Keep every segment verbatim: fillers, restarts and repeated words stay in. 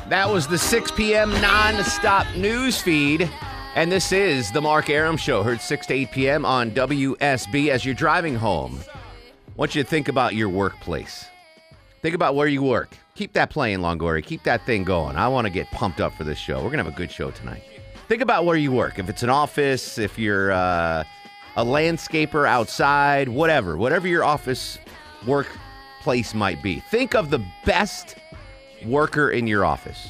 That was the six p.m. non-stop news feed. And this is the Mark Arum Show, heard six to eight p.m. on W S B. As you're driving home, I want you to think about your workplace. Think about where you work. Keep that playing, Longoria. Keep that thing going. I want to get pumped up for this show. We're going to have a good show tonight. Think about where you work. If it's an office, if you're uh, a landscaper outside, whatever. Whatever your office workplace might be. Think of the best worker in your office.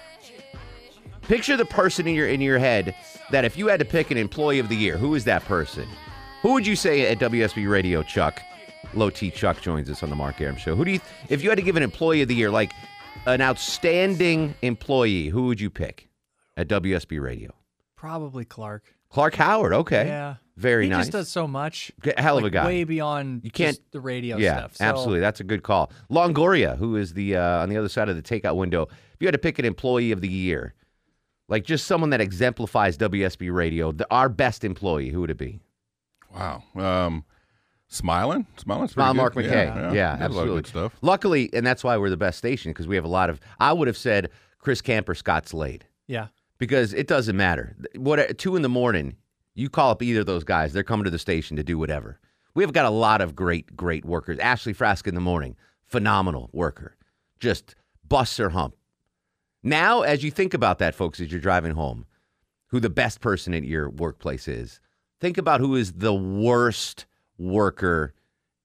Picture the person in your in your head that if you had to pick an employee of the year, who is that person? Who would you say at W S B Radio, Chuck? Low T Chuck joins us on the Mark Arum Show. Who do you, if you had to give an employee of the year, like an outstanding employee, who would you pick at W S B Radio? Probably Clark. Clark Howard, okay. Yeah. Very he nice. He just does so much. Hell of like, a guy. Way beyond you can't, just the radio yeah, stuff. So. Absolutely. That's a good call. Longoria, who is the uh, on the other side of the takeout window. If you had to pick an employee of the year, like just someone that exemplifies W S B Radio, the, our best employee, who would it be? Wow. Um, Smiling? Smiling's Smile pretty Mark good. McKay. Yeah, Yeah, yeah. absolutely. A lot of good stuff. Luckily, and that's why we're the best station, because we have a lot of, I would have said Chris Camper, Scott Slade. Yeah. Because it doesn't matter. What at two in the morning, you call up either of those guys, they're coming to the station to do whatever. We've got a lot of great, great workers. Ashley Frask in the morning, phenomenal worker. Just busts her hump. Now, as you think about that, folks, as you're driving home, who the best person at your workplace is, think about who is the worst worker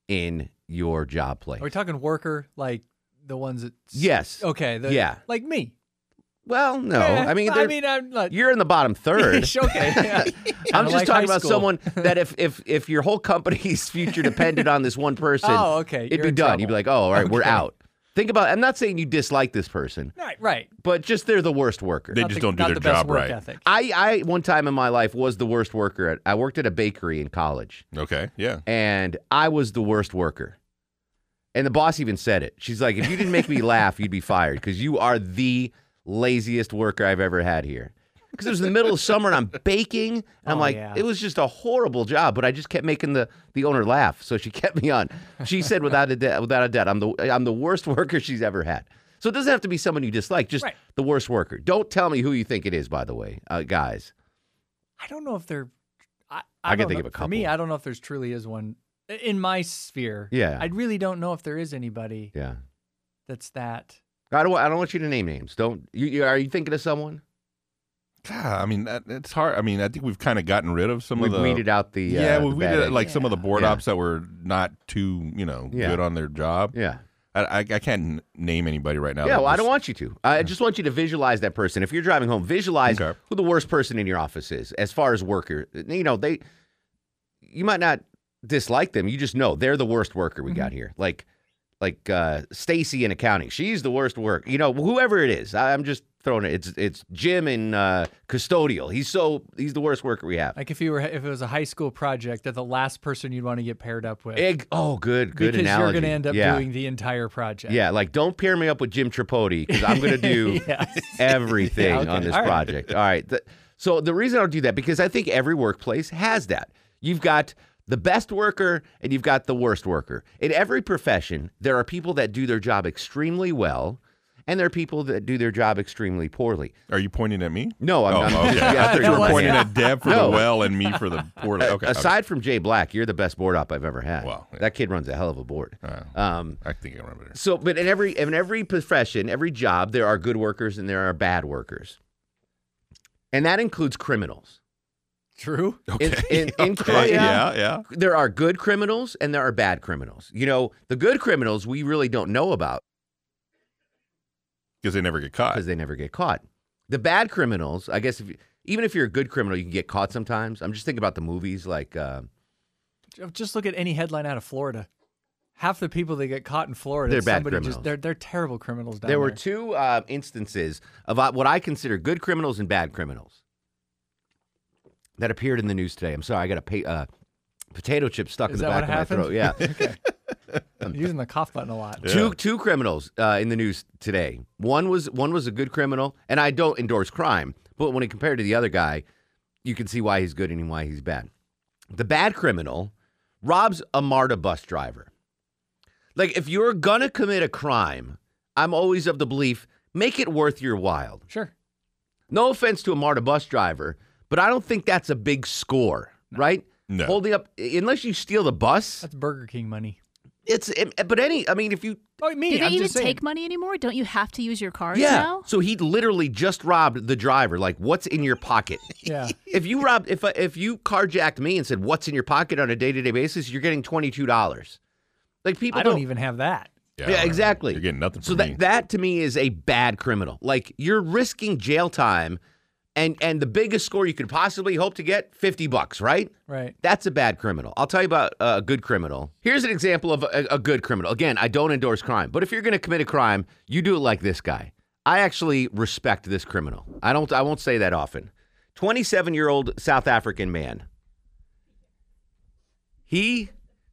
in your job place. Are we talking worker, like the ones that... Yes. Okay. The, yeah. Like me. Well, no. Eh, I mean, I mean, I'm not... You're in the bottom third. Okay. Yeah. I'm just like talking about school. someone that if, if if your whole company's future depended on this one person, oh, okay. it'd You're be in done. trouble. You'd be like, oh, all right, okay. we're out. Think about, I'm not saying you dislike this person. Right, right. But just they're the worst worker. They Not just the, don't do not their the best job work right. Ethic. I, I, one time in my life, was the worst worker. At, I worked at a bakery in college. Okay, yeah. And I was the worst worker. And the boss even said it. She's like, if you didn't make me laugh, you'd be fired because you are the laziest worker I've ever had here. Because it was the middle of summer and I'm baking. And I'm Oh, like, yeah. it was just a horrible job, but I just kept making the, the owner laugh. So she kept me on. She said, without a doubt, without a doubt, I'm the I'm the worst worker she's ever had. So it doesn't have to be someone you dislike, just Right. the worst worker. Don't tell me who you think it is, by the way, uh, guys. I don't know if they're... I, I can don't think know. of a For me, couple. I don't know if there's truly is one. In my sphere, Yeah. I really don't know if there is anybody Yeah. that's that... I don't, I don't want you to name names. Don't you, you? Are you thinking of someone? God, I mean, that, it's hard. I mean, I think we've kind of gotten rid of some We've of the... weeded out the uh, yeah, the we've bad weeded eggs. like some of the board Yeah. ops that were not too, you know, Yeah. good on their job. Yeah. I, I, I can't n- name anybody right now. Yeah, that well, I was- don't want you to. I just want you to visualize that person. If you're driving home, visualize Okay. who the worst person in your office is as far as worker. You know, they, you might not dislike them. You just know they're the worst worker we got here. Like, like uh, Stacy in accounting. She's the worst worker. You know, whoever it is. I, I'm just throwing it. It's it's Jim in uh, custodial. He's so he's the worst worker we have. Like if you were, if it was a high school project, that the last person you'd want to get paired up with. Egg. Oh, good, good because analogy. you're going to end up yeah. doing the entire project. Yeah, like don't pair me up with Jim Tripodi because I'm going to do Yes. everything Yeah, okay. on this All right. project. All right. The- so the reason I don't do that because I think every workplace has that. You've got the best worker and you've got the worst worker. In every profession, there are people that do their job extremely well, and there are people that do their job extremely poorly. Are you pointing at me? No, I'm Oh, not. okay. Yeah, I thought you were was- pointing yeah. at Deb for No. the well and me for the poorly. Okay. Aside from Jay Black, you're the best board op I've ever had. Wow, yeah. That kid runs a hell of a board. Uh, Um, I think I remember. So, but in every in every profession, every job, there are good workers and there are bad workers, and that includes criminals. True. In, in, in Okay, crime, yeah, yeah. there are good criminals and there are bad criminals. You know, the good criminals we really don't know about Because they never get caught. because they never get caught. The bad criminals, I guess, if you, even if you're a good criminal, you can get caught sometimes. I'm just thinking about the movies like. Uh, Just look at any headline out of Florida. Half the people that get caught in Florida, They're bad somebody criminals. just they're they're terrible criminals down there there. were two uh, instances of uh, what I consider good criminals and bad criminals that appeared in the news today. I'm sorry, I got a pa- uh, potato chip stuck Is in the that back what of my happened? throat. Yeah, I'm using the cough button a lot. Yeah. two two criminals uh, in the news today. One was one was a good criminal, and I don't endorse crime, but when he compared to the other guy, you can see why he's good and why he's bad. The bad criminal robs a MARTA bus driver. Like, if you're gonna commit a crime, I'm always of the belief Make it worth your while. Sure. No offense to a MARTA bus driver, but I don't think that's a big score, no. right? No. Holding up, unless you steal the bus. That's Burger King money. It's, it, but any, I mean, if you. Oh, me, Do they I'm even just saying. take money anymore? Don't you have to use your cards yeah. now? So he literally just robbed the driver. Like, what's in your pocket? Yeah. If you robbed, if if you carjacked me and said, what's in your pocket on a day-to-day basis, you're getting twenty-two dollars. Like, people I don't, don't even have that. Yeah, yeah exactly. You're getting nothing so from that, me. that, to me, is a bad criminal. Like, you're risking jail time, and and the biggest score you could possibly hope to get, fifty bucks, right? Right. That's a bad criminal. I'll tell you about uh, a good criminal. Here's an example of a, a good criminal. Again, I don't endorse crime, but if you're going to commit a crime, you do it like this guy. I actually respect this criminal. I don't. I won't say that often. twenty-seven-year-old South African man. He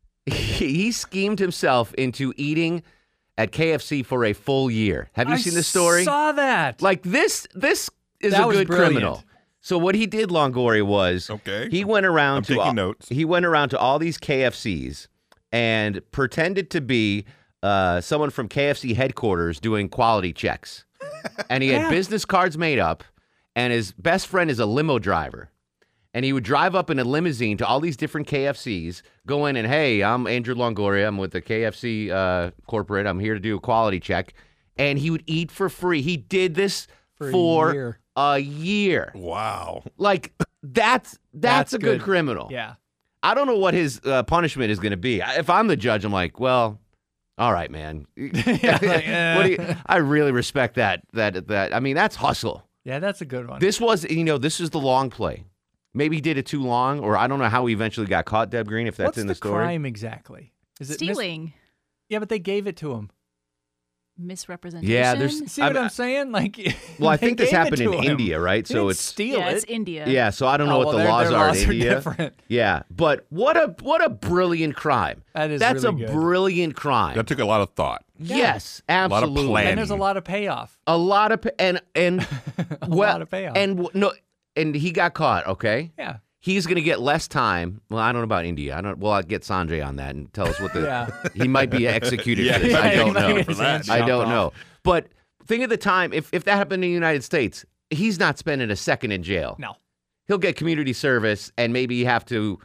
he schemed himself into eating at K F C for a full year. Have you I seen this story? I saw that. Like this. This is That a was good brilliant. criminal. So what he did, Longoria, was Okay. he went around I'm to taking all, notes. he went around to all these K F Cs and pretended to be uh, someone from K F C headquarters doing quality checks. And he had Yeah. business cards made up, and his best friend is a limo driver. And he would drive up in a limousine to all these different K F Cs, go in and, hey, I'm Andrew Longoria. I'm with the K F C uh, corporate. I'm here to do a quality check. And he would eat for free. He did this For a for year. a year. Wow. Like, that's that's, That's a good, good. criminal. Yeah. I don't know what his uh, punishment is going to be. I- If I'm the judge, I'm like, well, all right, man. Yeah, like, eh. What do you, I really respect that. That that. I mean, that's hustle. Yeah, that's a good one. This was, you know, this is the long play. Maybe he did it too long, or I don't know how he eventually got caught, Deb Green, if that's What's in the, the story. crime exactly? Is it mis- Stealing. yeah, but they gave it to him. Misrepresentation. Yeah, there's- See what I'm- I'm, saying? Like, Well, I they think this gave it happened in to him. India, right? They So didn't it's steal Yeah, it. it's India. yeah. So I don't know Oh, what well, the their- laws their are laws in are India. different. Yeah, but what a what a brilliant crime. That is That's really a good. brilliant crime. That took a lot of thought. Yes, lot of absolutely. planning. And there's a lot of payoff. A lot of pa- and and A well, lot of payoff. and w- no, and he got caught. Okay, yeah. he's gonna get less time. Well, I don't know about India. I don't. Well, I'll get Sanjay on that and tell us what the. Yeah. He might be executed Yeah, for this. yeah, I he don't might know. get his hands I chopped don't off. know. But think of the time if if that happened in the United States, he's not spending a second in jail. No. He'll get community service and maybe have to,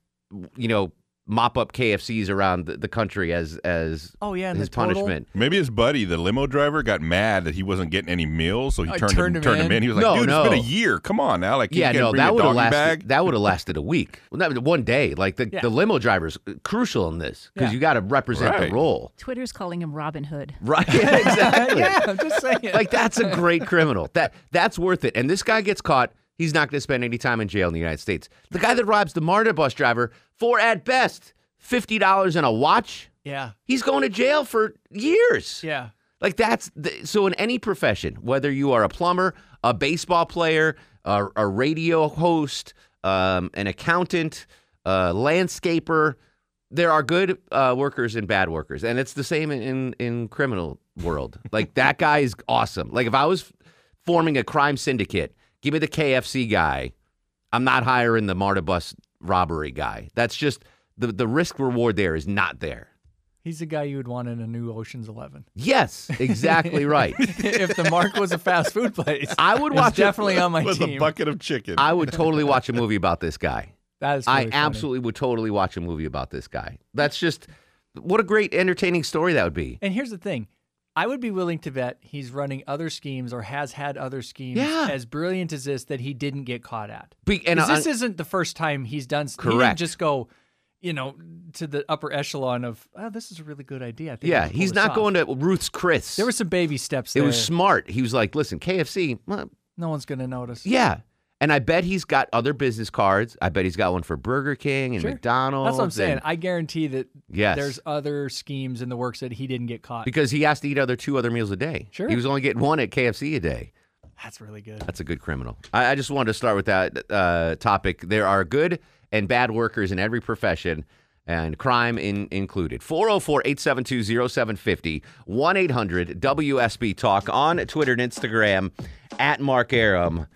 you know, mop up K F Cs around the, the country as as Oh, yeah, and his the total- punishment. Maybe his buddy, the limo driver, got mad that he wasn't getting any meals, so he Oh, turned, turned him, him turned him in? in. He was like, No, dude, no. it's been a year. Come on now. Like, you Yeah, can't no, bring that a would have doggy lasted. bag. That would have lasted a week. Well, that, one day. Like the, Yeah. the limo driver's crucial in this because Yeah. you got to represent Right. the role, Twitter's calling him Robin Hood. right? Yeah, exactly. yeah, I'm just saying. Like that's a great criminal. That that's worth it. And this guy gets caught. He's not going to spend any time in jail in the United States. The guy that robs the MARTA bus driver for at best fifty dollars and a watch. yeah. He's going to jail for years. Yeah. Like that's the, so in any profession, whether you are a plumber, a baseball player, a, a radio host, um, an accountant, a landscaper, there are good uh, workers and bad workers, and it's the same in, in in criminal world. Like that guy is awesome. Like if I was forming a crime syndicate, give me the K F C guy. I'm not hiring the MARTA bus robbery guy. That's just the the risk reward there is not there. He's the guy you would want in a new Ocean's Eleven. Yes, exactly right. If the Mark was a fast food place, I would it's watch it definitely on my With team. a bucket of chicken. I would totally watch a movie about this guy. That is I really funny. absolutely would totally watch a movie about this guy. That's just what a great entertaining story that would be. And here's the thing. I would be willing to bet he's running other schemes or has had other schemes Yeah. as brilliant as this that he didn't get caught at. Be- and 'Cause I- this isn't the first time he's done. He didn't Correct. just go, you know, to the upper echelon of, oh, this is a really good idea. I think yeah, he's not going to Ruth's Chris. There were some baby steps it there. was smart. He was like, listen, K F C, well, No one's going to notice. yeah. And I bet he's got other business cards. I bet he's got one for Burger King and Sure. McDonald's. That's what I'm saying. and- I guarantee that Yes. there's other schemes in the works that he didn't get caught. because he has to eat other two other meals a day. Sure. He was only getting one at K F C a day. That's really good. That's a good criminal. I, I just wanted to start with that uh, topic. There are good and bad workers in every profession, and crime in, included. four oh four, eight seven two, oh seven five oh, one eight hundred W S B Talk on Twitter and Instagram, at Mark Arum.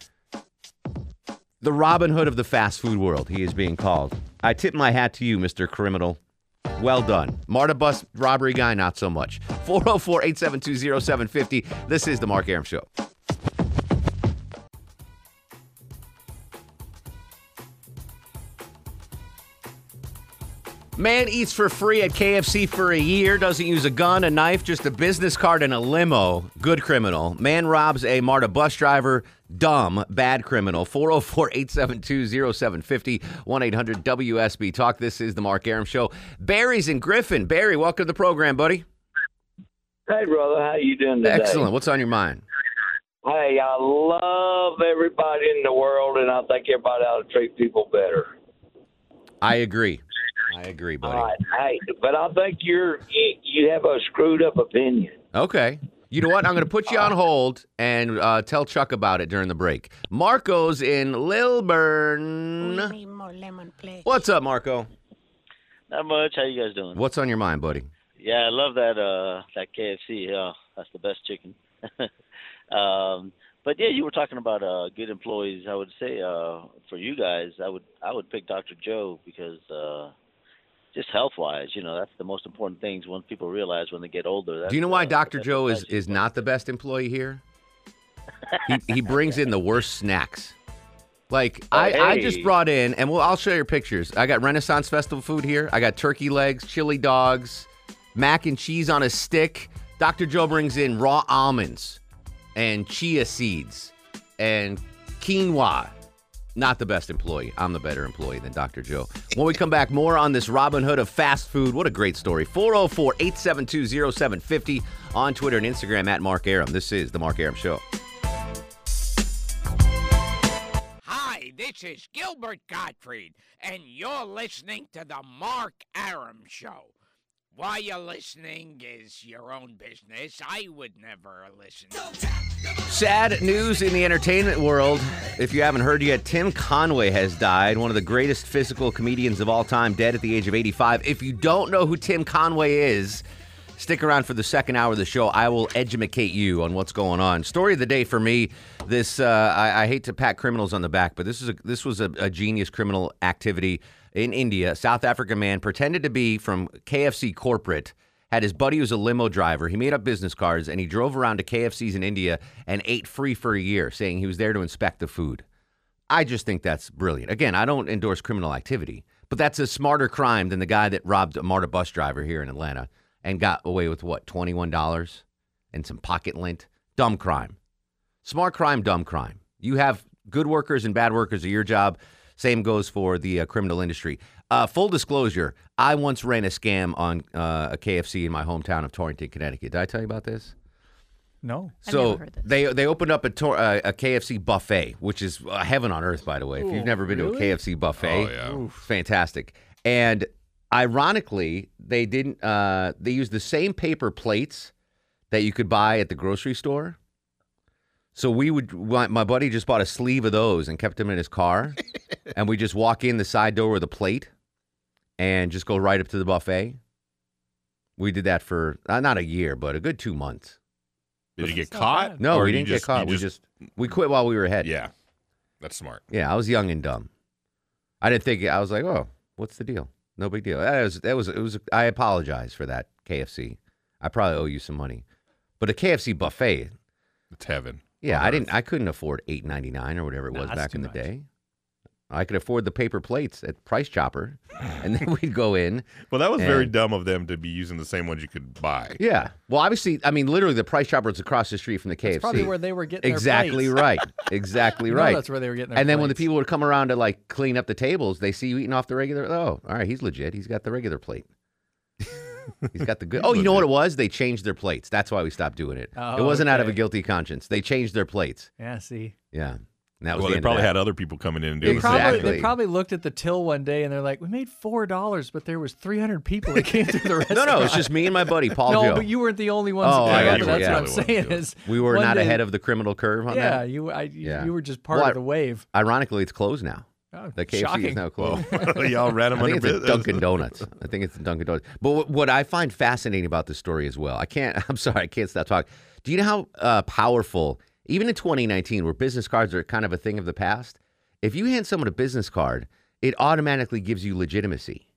The Robin Hood of the fast food world, he is being called. I tip my hat to you, Mister Criminal. Well done. MARTA bus robbery guy, not so much. four oh four, eight seven two, oh seven five oh. This is the Mark Arum Show. Man eats for free at K F C for a year, doesn't use a gun, a knife, just a business card and a limo. Good criminal. Man robs a MARTA bus driver. Dumb, bad criminal. four oh four, eight seven two, oh seven five oh, one eight hundred W S B Talk. This is the Mark Arum Show. Barry's in Griffin. Barry, welcome to the program, buddy. Hey, brother. How you doing today? Excellent. What's on your mind? Hey, I love everybody in the world, and I think everybody ought to treat people better. I agree. I agree, buddy. All right. Hey, but I think you're you, you have a screwed up opinion. Okay. You know what? I'm going to put you on hold and uh, tell Chuck about it during the break. Marco's in Lilburn. We need more lemon, please. What's up, Marco? Not much. How you guys doing? What's on your mind, buddy? Yeah, I love that uh, that K F C. Yeah, that's the best chicken. um, but yeah, you were talking about uh, good employees. I would say uh, for you guys, I would I would pick Doctor Joe because uh, just health wise, you know, that's the most important things when people realize when they get older. Do you know why uh, Doctor Joe is, is not the best employee here? he he brings in the worst snacks. Like Oh, I, I hey. just brought in, and we'll, I'll show you pictures. I got Renaissance Festival food here. I got turkey legs, chili dogs, mac and cheese on a stick. Doctor Joe brings in raw almonds and chia seeds and quinoa. Not the best employee. I'm the better employee than Doctor Joe. When we come back, more on this Robin Hood of fast food. What a great story. four oh four, eight seven two, oh seven five oh on Twitter and Instagram at Mark Arum. This is the Mark Arum Show. Hi, this is Gilbert Gottfried, and you're listening to the Mark Arum Show. Why you're listening is your own business. I would never listen. Sad news in the entertainment world. If you haven't heard yet, Tim Conway has died, one of the greatest physical comedians of all time, dead at the age of eighty-five. If you don't know who Tim Conway is, stick around for the second hour of the show. I will educate you on what's going on. Story of the day for me, this, uh, I, I hate to pat criminals on the back, but this is a, this was a, a genius criminal activity in India. A South African man pretended to be from K F C corporate, had his buddy who's a limo driver. He made up business cards, and he drove around to K F Cs in India and ate free for a year, saying he was there to inspect the food. I just think that's brilliant. Again, I don't endorse criminal activity, but that's a smarter crime than the guy that robbed a MARTA bus driver here in Atlanta and got away with, what, twenty-one dollars and some pocket lint? Dumb crime. Smart crime, dumb crime. You have good workers and bad workers at your job. Same goes for the uh, criminal industry. Uh, full disclosure, I once ran a scam on uh, a K F C in my hometown of Torrington, Connecticut. Did I tell you about this? No. I've So never heard this. they they opened up a, tor- uh, a K F C buffet, which is uh, heaven on earth, by the way. If you've Ooh, never been to a really? K F C buffet, Oh, yeah. it's fantastic. And ironically, they didn't. Uh, they used the same paper plates that you could buy at the grocery store. So we would. My my buddy just bought a sleeve of those and kept them in his car, and we just walk in the side door with a plate, and just go right up to the buffet. We did that for uh, not a year, but a good two months. Did you get It's not caught? bad. No, Or we you didn't just- get caught. you We just we quit while we were ahead. Yeah, that's smart. Yeah, I was young and dumb. I didn't think I was like, oh, what's the deal? No big deal. That was that was it was. I apologize for that, K F C. I probably owe you some money, but a K F C buffet. It's heaven. Yeah, on I earth. didn't. I couldn't afford eight ninety nine or whatever it Nah, was that's back too in the much. day. I could afford the paper plates at Price Chopper, and then we'd go in. Well, that was very And- dumb of them to be using the same ones you could buy. Yeah. Well, obviously, I mean, literally, the Price Chopper is across the street from the K F C. That's probably where they were getting exactly their plates. right. Exactly You know right. that's where they were getting their And then when the plates. people would come around to like clean up the tables, they see you eating off the regular. Oh, all right, he's legit. He's got the regular plate. He's got the good. Oh, you know what it was? They changed their plates. That's why we stopped doing it. Oh, it wasn't out of a okay. guilty conscience. They changed their plates. Yeah, see. Yeah. And that was Well, the they end probably of that. had other people coming in and They doing the same probably, Exactly. they probably looked at the till one day and they're like, we made four dollars, but there was three hundred people that came through the No, restaurant. no, it's just me and my buddy Paul No, Joe. but you weren't the only ones Oh, that I did got it. you. That's Yeah. what I'm The one saying doing it. is we were one not day- ahead of the criminal curve on Yeah, that. you I, Yeah. you were just part Well, of the wave. Ironically, it's closed now. Oh, The K F C shocking. is now closed. Well, y'all ran them I think under it's a business. Dunkin' Donuts. I think it's a Dunkin' Donuts. But what, what I find fascinating about this story as well, I can't, I'm sorry, I can't stop talking. Do you know how uh, powerful, even in twenty nineteen, where business cards are kind of a thing of the past, if you hand someone a business card, it automatically gives you legitimacy.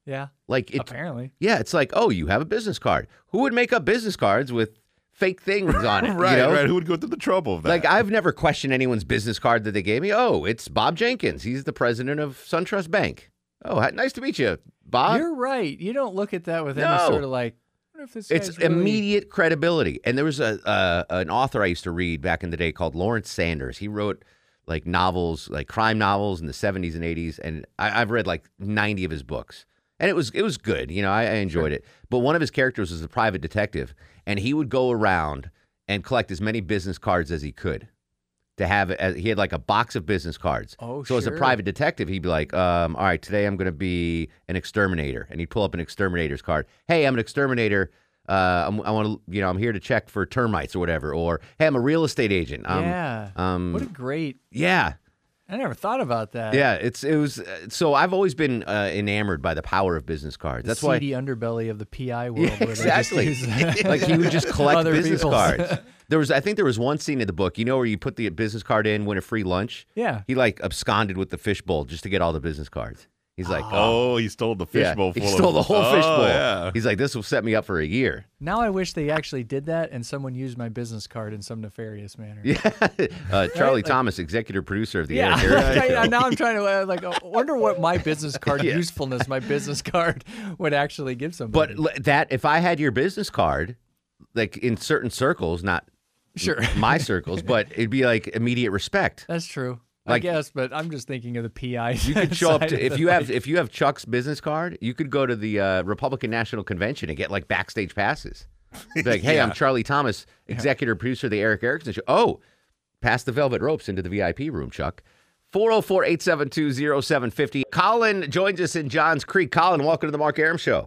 Yeah. Like it, Apparently. yeah, it's like, oh, you have a business card. Who would make up business cards with fake things on it? right, you know? right. Who would go through the trouble of that? Like, I've never questioned anyone's business card that they gave me. Oh, it's Bob Jenkins. He's the president of SunTrust Bank. Oh, hi- nice to meet you, Bob. You're right. You don't look at that with any No. sort of like, I wonder if this It's guy's really... immediate credibility. And there was a uh, an author I used to read back in the day called Lawrence Sanders. He wrote like novels, like crime novels in the seventies and eighties, and I, I've read like ninety of his books. And it was it was good, you know, I, I enjoyed it. But one of his characters was a private detective, and he would go around and collect as many business cards as he could. To have as he had like a box of business cards. Oh, so as a sure. private detective, he'd be like, um, all right, today I'm going to be an exterminator, and he'd pull up an exterminator's card. Hey, I'm an exterminator. Uh, I'm, I want to, you know, I'm here to check for termites or whatever. Or hey, I'm a real estate agent. Um, yeah. Um, what a great... yeah. I never thought about that. Yeah, it's it was uh, so I've always been uh, enamored by the power of business cards. The That's why seedy underbelly of the P I world. Yeah, where they just exactly. use- like he would just collect Other business people's. cards. There was I think there was one scene in the book, you know, where you put the business card in, win a free lunch. Yeah. He like absconded with the fishbowl just to get all the business cards. He's like, oh, oh, he stole the yeah. fishbowl He full stole of the whole oh, fishbowl. Yeah. He's like, this will set me up for a year. Now I wish they actually did that and someone used my business card in some nefarious manner. Yeah, uh, Charlie Like- Thomas, executive producer of the Yeah, Eric Erickson like, Show. now I'm trying to uh, like, I wonder what my business card Yeah. usefulness, my business card would actually give somebody. But l- that if I had your business card, like in certain circles, not sure, my circles, but it'd be like immediate respect. that's true. I Like- guess, but I'm just thinking of the P I. You could show up side to of if it, you have like- if you have Chuck's business card, you could go to the uh, Republican National Convention and get like backstage passes. Be like, hey, I'm Yeah. Charlie Thomas, executive producer of the Eric Erickson Show. Oh, pass the velvet ropes into the V I P room, Chuck. four oh four, eight seven two, oh seven five oh. Colin joins us in Johns Creek. Colin, welcome to the Mark Aram Show.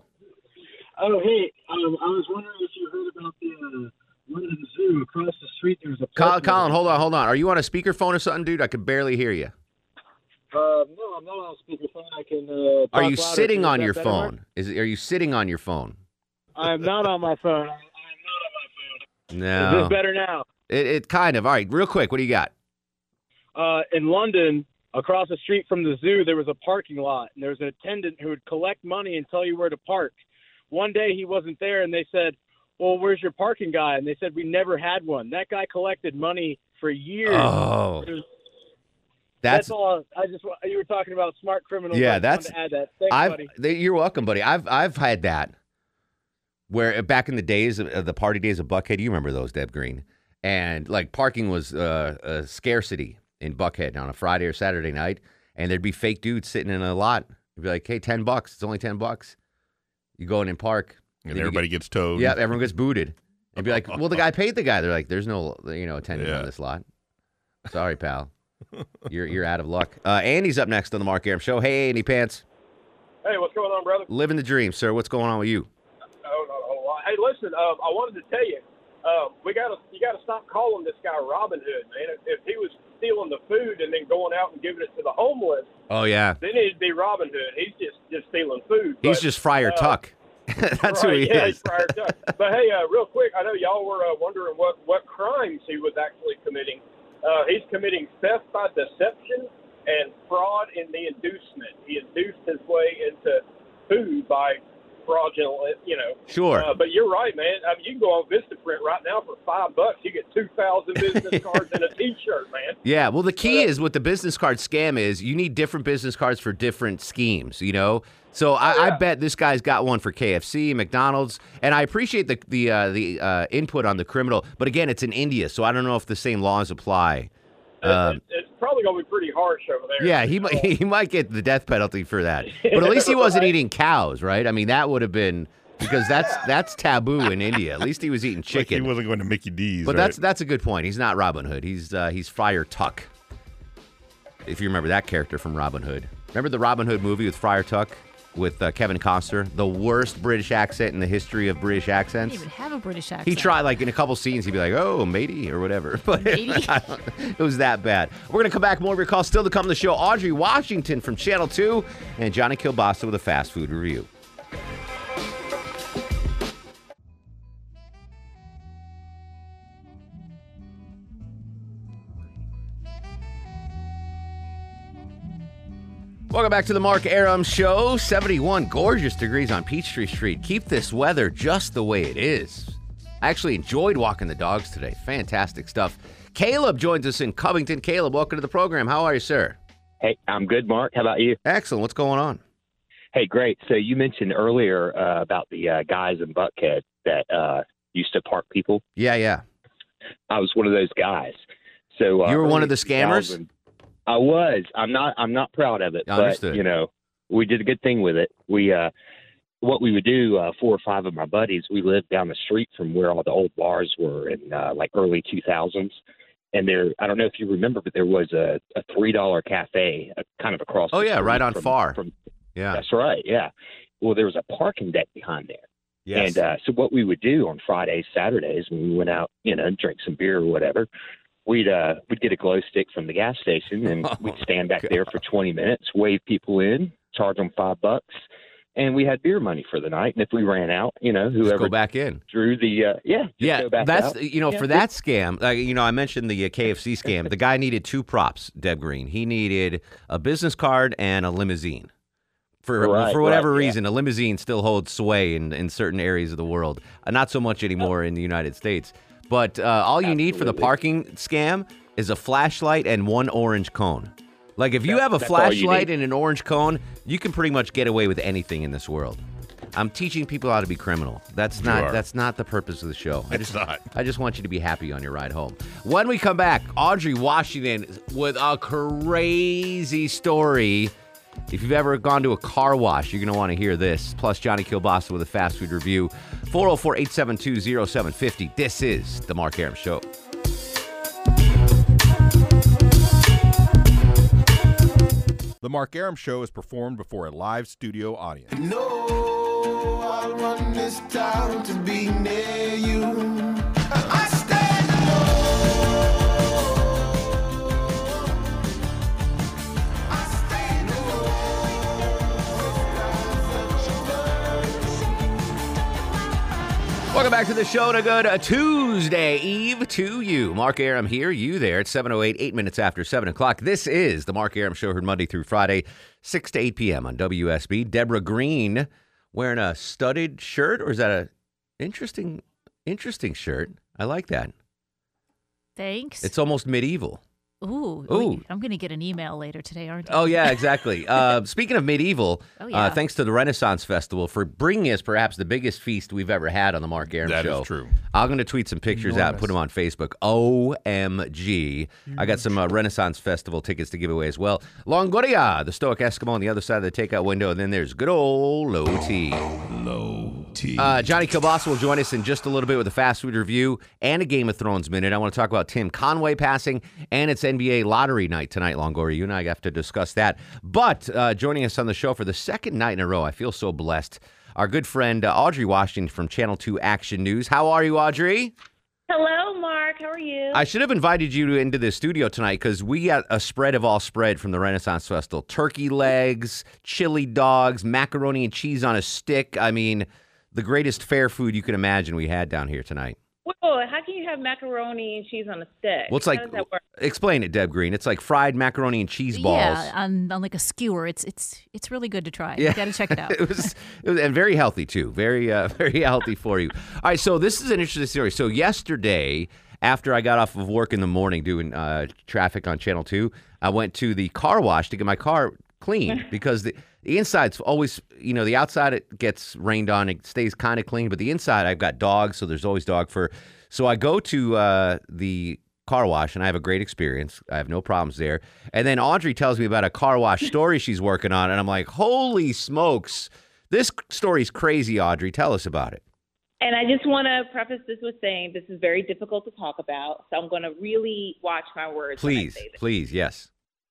Oh, hey, um, I was wondering if you heard about the uh, London Zoo across the street. There's a Colin, park Colin, there. hold on, hold on. Are you on a speakerphone or something, dude? I could barely hear you. Uh, no, I'm not on speakerphone. I can. Uh, Are talk you louder. sitting Is on that your better, Mark? phone? Is it, are you sitting on your phone? I'm not on my phone. I'm I'm not on my phone. Is No. this better now? It, it kind of. All right, real quick, what do you got? Uh, in London, across the street from the zoo, there was a parking lot, and there was an attendant who would collect money and tell you where to park. One day he wasn't there, and they said, well, where's your parking guy? And they said, we never had one. That guy collected money for years. Oh, It was- that's that's all. I just wa- you were talking about smart criminals. Yeah, I just that's- wanted to add that. Thanks, I've. buddy. They, you're welcome, buddy. I've I've had that. Where uh, back in the days of of the party days of Buckhead, you remember those, Deb Green, and like parking was uh, a scarcity in Buckhead on a Friday or Saturday night, and there'd be fake dudes sitting in a lot. You'd be like, hey, ten bucks. It's only ten bucks. You go in and park, And then you everybody get- gets towed. Yeah, everyone gets booted. And be like, well, the guy paid the guy. They're like, there's no, you know, attendant Yeah. on this lot. Sorry, pal. You're you're out of luck. Uh, Andy's up next on the Mark Aram Show. Hey, Andy Pants. Hey, what's going on, brother? Living the dream, sir. What's going on with you? Oh, not a whole lot. Hey, listen, um, I wanted to tell you, um, we gotta you gotta stop calling this guy Robin Hood, man. If, if he was stealing the food and then going out and giving it to the homeless, Oh, yeah. then it'd be Robin Hood. He's just just stealing food. He's But, just Friar uh, Tuck. That's who right, he yeah, is. he's Friar Tuck. But hey, uh, real quick, I know y'all were uh, wondering what what crimes he was actually committing. Uh, he's committing theft by deception and fraud in the inducement. He induced his way into food by fraudulent, you know. Sure. Uh, but you're right, man. I mean, you can go on Vistaprint right now for five bucks. You get two thousand business cards and a T-shirt, man. Yeah, well, the key is what the business card scam is you need different business cards for different schemes, you know? So I, I yeah. bet this guy's got one for K F C, McDonald's, and I appreciate the the uh, the uh, input on the criminal. But again, it's in India, so I don't know if the same laws apply. Um, It- it's probably going to be pretty harsh over there. yeah, he might he might get the death penalty for that. But at least he wasn't Right. eating cows, right? I mean, that would have been because that's that's taboo in India. At least he was eating Like chicken. he wasn't going to Mickey D's. But right? that's that's a good point. He's not Robin Hood. He's uh, he's Friar Tuck. If you remember that character from Robin Hood. Remember the Robin Hood movie with Friar Tuck with uh, Kevin Costner? The worst British accent in the history of British I accents. didn't even have a British accent. He tried like in a couple scenes. He'd be like, "Oh, matey," or whatever. But Matey? it was that bad. We're gonna come back. More of your calls still to come on the show. Audrey Washington from Channel Two and Johnny Kilbasa with a fast food review. Welcome Welcome back to the Mark Arum Show. seventy-one gorgeous degrees on Peachtree Street. Keep this weather just the way it is. I actually enjoyed walking the dogs today. Fantastic stuff. Caleb joins us in Covington. Caleb, welcome to the program. How are you, sir? Hey, I'm good, Mark. How about you? Excellent. What's going on? Hey, great. So you mentioned earlier uh, about the uh, guys in Buckhead that uh, used to park people. Yeah, yeah. I was one of those guys. So uh, you were one of early the scammers? two thousand I was. I'm not. I'm not proud of it. Understood. But you know, we did a good thing with it. We, uh, what we would do, uh, four or five of my buddies, we lived down the street from where all the old bars were in uh, like early two thousands. And there, I don't know if you remember, but there was a, a three dollar cafe, uh, kind of across. Oh the yeah, street right on from, Far. From, yeah, that's right. Yeah. Well, there was a parking deck behind there. Yes. And uh, so what we would do on Fridays, Saturdays, when we went out, you know, drink some beer or whatever, we'd uh, we'd get a glow stick from the gas station and Oh, we'd stand back God. there for twenty minutes, wave people in, charge them five bucks, and we had beer money for the night. And if we ran out, you know, Just whoever go back in. drew the uh, yeah, just Yeah, go back that's out. you know Yeah. for that scam. Like, you know, I mentioned the uh, K F C scam. The guy needed two props. Deb Green. He needed a business card and a limousine. For Right, for whatever right, yeah. reason, a limousine still holds sway in, in certain areas of the world. Uh, not so much anymore in the United States. But uh, all you need for the Absolutely. parking scam is a flashlight and one orange cone. Like if you That- have a that's all you flashlight need. and an orange cone, you can pretty much get away with anything in this world. I'm teaching people how to be criminal. That's You not are. that's not the purpose of the show. I It's not. I just want you to be happy on your ride home. When we come back, Audrey Washington with a crazy story. If you've ever gone to a car wash, you're going to want to hear this. Plus, Johnny Kilbasa with a fast food review. four oh four, eight seven two, oh seven five oh. This is The Mark Arum Show. The Mark Arum Show is performed before a live studio audience. No, I want this town to be near you. I stand alone. I stand Welcome back to the show and a good uh, Tuesday Eve to you. Mark Arum here, you there. It's seven oh eight, eight minutes after seven o'clock. This is the Mark Arum Show, heard Monday through Friday, six to eight p.m. on W S B. Deborah Green wearing a studded shirt, or is that a interesting, interesting shirt? I like that. Thanks. It's almost medieval. Ooh, Ooh. I'm going to get an email later today, aren't I? Oh, yeah, exactly. uh, speaking of medieval, Oh, yeah. uh, thanks to the Renaissance Festival for bringing us perhaps the biggest feast we've ever had on the Mark Arum That Show. is true. I'm going to tweet some pictures out and put them on Facebook. O M G. I got some uh, Renaissance Festival tickets to give away as well. Longoria, the Stoic Eskimo on the other side of the takeout window. And then there's good old Low T. Low T. Uh, Johnny Kilbasa will join us in just a little bit with a fast food review and a Game of Thrones minute. I want to talk about Tim Conway passing, and it's N B A lottery night tonight, Longoria. You and I have to discuss that. But uh, joining us on the show for the second night in a row, I feel so blessed, our good friend uh, Audrey Washington from Channel two Action News. How are you, Audrey? Hello, Mark. How are you? I should have invited you to, into the studio tonight because we got a spread of all spread from the Renaissance Festival. Turkey legs, chili dogs, macaroni and cheese on a stick. I mean, the greatest fair food you can imagine we had down here tonight. Whoa, how can you have macaroni and cheese on a stick? Well, it's How like, does that work? explain it, Deb Green. It's like fried macaroni and cheese balls. Yeah, on, on like a skewer. It's it's it's really good to try. Yeah. You got to check it out. it, was, it was, and very healthy too. Very, uh, very healthy for you. All right, so this is an interesting story. So yesterday, after I got off of work in the morning doing uh, traffic on Channel two, I went to the car wash to get my car cleaned because the, the inside's always, you know, the outside it gets rained on, it stays kind of clean, but the inside I've got dogs, so there's always dog fur. So I go to uh, the car wash, and I have a great experience. I have no problems there. And then Audrey tells me about a car wash story she's working on, and I'm like, holy smokes, this story's crazy, Audrey. Tell us about it. And I just want to preface this with saying this is very difficult to talk about, so I'm going to really watch my words. when I Please, say this. please, yes.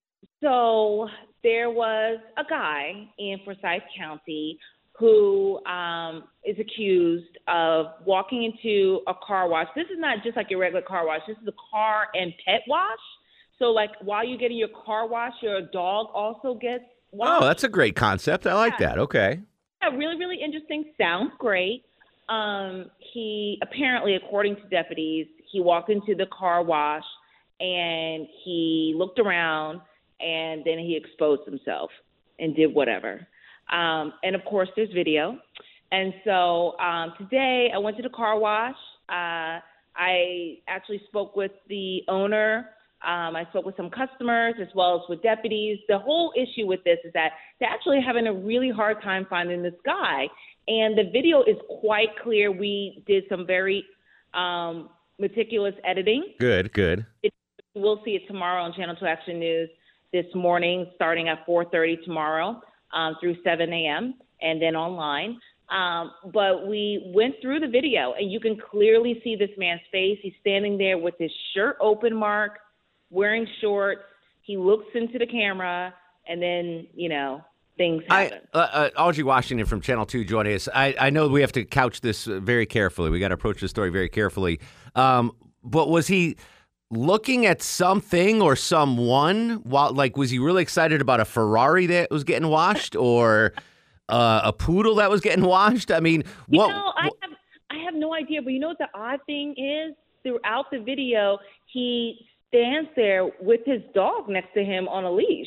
So there was a guy in Forsyth County who um, is accused of walking into a car wash. This is not just like your regular car wash. This is a car and pet wash. So, like, while you're getting your car wash, your dog also gets washed. Oh, that's a great concept. I like Yeah. that. Okay. Yeah, really, really interesting. Sounds great. Um, he apparently, according to deputies, he walked into the car wash and he looked around and then he exposed himself. and did whatever. Um, and of course, there's video. And so um, today I went to the car wash. Uh, I actually spoke with the owner. Um, I spoke with some customers as well as with deputies. The whole issue with this is that they're actually having a really hard time finding this guy. And the video is quite clear. We did some very um, meticulous editing. Good, good. It, we'll see it tomorrow on Channel two Action News this morning, starting at four thirty tomorrow um, through seven a.m. and then online. Um, but we went through the video, and you can clearly see this man's face. He's standing there with his shirt open, Mark, wearing shorts. He looks into the camera, and then, you know, things happen. I, uh, uh, Audrey Washington from Channel two joining us. I, I know we have to couch this very carefully. We got to approach the story very carefully. Um, but was he looking at something or someone? While, like, was he really excited about a Ferrari that was getting washed, or uh, a poodle that was getting washed? I mean, what? You know, I have I have no idea. But you know what the odd thing is? Throughout the video, he stands there with his dog next to him on a leash.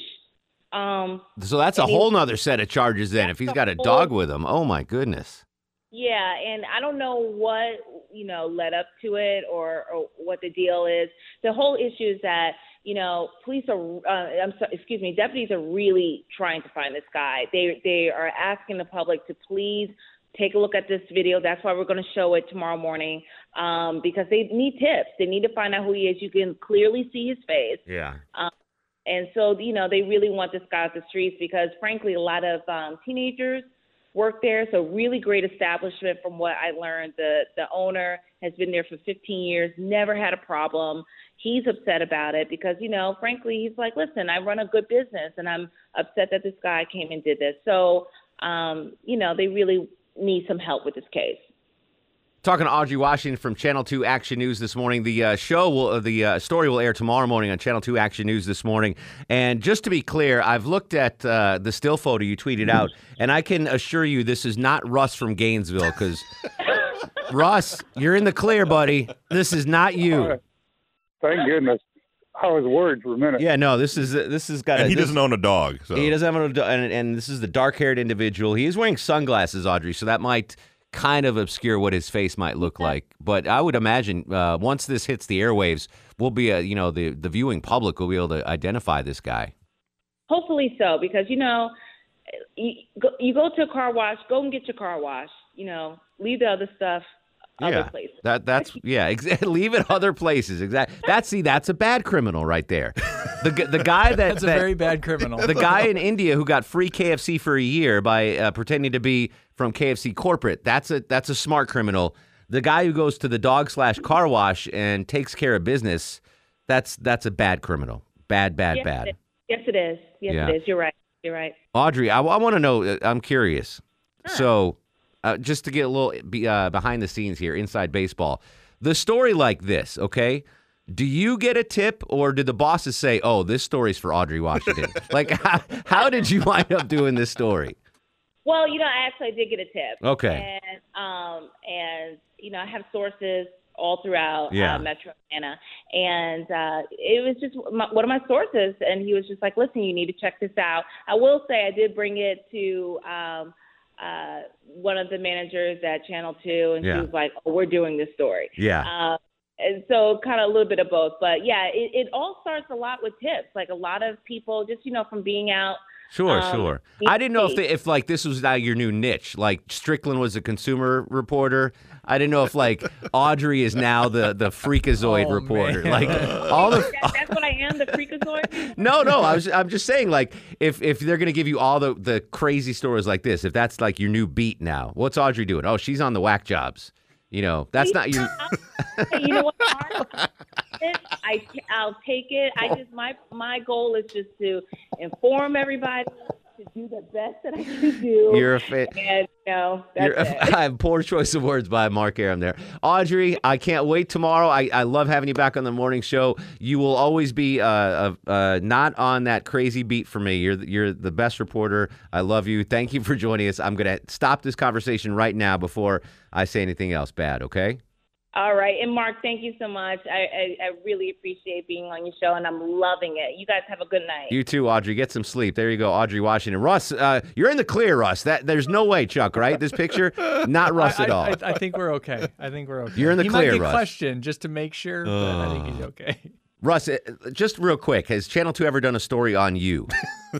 Um, so that's a whole nother set of charges then. If he's got a whole, dog with him, oh my goodness. Yeah, and I don't know what, you know, led up to it or, or what the deal is. The whole issue is that, you know, police are, uh, I'm sorry, excuse me, deputies are really trying to find this guy. They they are asking the public to please take a look at this video. That's why we're going to show it tomorrow morning, um, because they need tips. They need to find out who he is. You can clearly see his face. Yeah. Um, and so, you know, they really want this guy off the streets because, frankly, a lot of um, teenagers work there. So really great establishment from what I learned. The the owner has been there for fifteen years, never had a problem. He's upset about it because, you know, frankly, he's like, listen, I run a good business, and I'm upset that this guy came and did this. So, um, you know, they really need some help with this case. Talking to Audrey Washington from Channel two Action News this morning. The uh, show will, uh, the uh, story will air tomorrow morning on Channel two Action News this morning. And just to be clear, I've looked at uh, the still photo you tweeted out, and I can assure you this is not Russ from Gainesville, because Russ, you're in the clear, buddy. This is not you. Thank goodness. I was worried for a minute. Yeah, no, this is this has got. And a, he this, doesn't own a dog. So. He doesn't own a dog, and, and this is the dark-haired individual. He is wearing sunglasses, Audrey, so that might kind of obscure what his face might look like. But I would imagine uh, once this hits the airwaves, we'll be, a, you know, the the viewing public will be able to identify this guy. Hopefully so, because, you know, you go, you go to a car wash, go and get your car wash. You know, leave the other stuff other Yeah, places. that that's yeah. Exa- leave it other places. Exactly. That's see. That's a bad criminal right there. The g- the guy that That's a that- very bad criminal. The guy in India who got free K F C for a year by uh, pretending to be from K F C corporate. That's a that's a smart criminal. The guy who goes to the dog slash car wash and takes care of business. That's that's a bad criminal. Bad, bad, yes, bad. It, yes, it is. Yes, Yeah. it is. You're right. You're right. Audrey, I, I want to know. uh, I'm curious. So, uh, just to get a little be, uh, behind the scenes here, inside baseball, the story like this, okay? Do you get a tip, or did the bosses say, "Oh, this story's for Audrey Washington"? Like, how, how did you wind up doing this story? Well, you know, I actually did get a tip. Okay. And um, and you know, I have sources all throughout Yeah. uh, Metro Atlanta, and uh, it was just my, one of my sources, and he was just like, "Listen, you need to check this out." I will say, I did bring it to um, uh, one of the managers at Channel Two, and Yeah. she was like, "Oh, we're doing this story." Yeah. Uh, and so kind of a little bit of both, but yeah, it, it all starts a lot with tips. Like a lot of people, just you know, from being out. Sure, um, sure. I didn't know if they, if like this was now your new niche. Like Strickland was a consumer reporter. I didn't know if like Audrey is now the the freakazoid Oh, reporter. man. Like all the That, that's what I am, the freakazoid. no, no. I was I'm just saying like if if they're gonna give you all the the crazy stories like this, if that's like your new beat now, what's Audrey doing? Oh, she's on the whack jobs. You know, that's not your. Hey, you know what, Mark? I I'll take it. I just my my goal is just to inform everybody, to do the best that I can do. You're a fit. And you know, that's You're, it. I have poor choice of words by Mark Arum there. Audrey, I can't wait tomorrow. I, I love having you back on the morning show. You will always be uh, uh, uh, not on that crazy beat for me. You're you're the best reporter. I love you. Thank you for joining us. I'm going to stop this conversation right now before I say anything else bad, okay? All right. And Mark, thank you so much. I, I, I really appreciate being on your show, and I'm loving it. You guys have a good night. You too, Audrey. Get some sleep. There you go, Audrey Washington. Russ, uh, you're in the clear, Russ. That There's no way, Chuck, right? This picture, not Russ I, at all. I, I, I think we're okay. I think we're okay. You're in the he clear, might get Russ. questioned just to make sure, but I think he's okay. Russ, uh, just real quick, has Channel two ever done a story on you?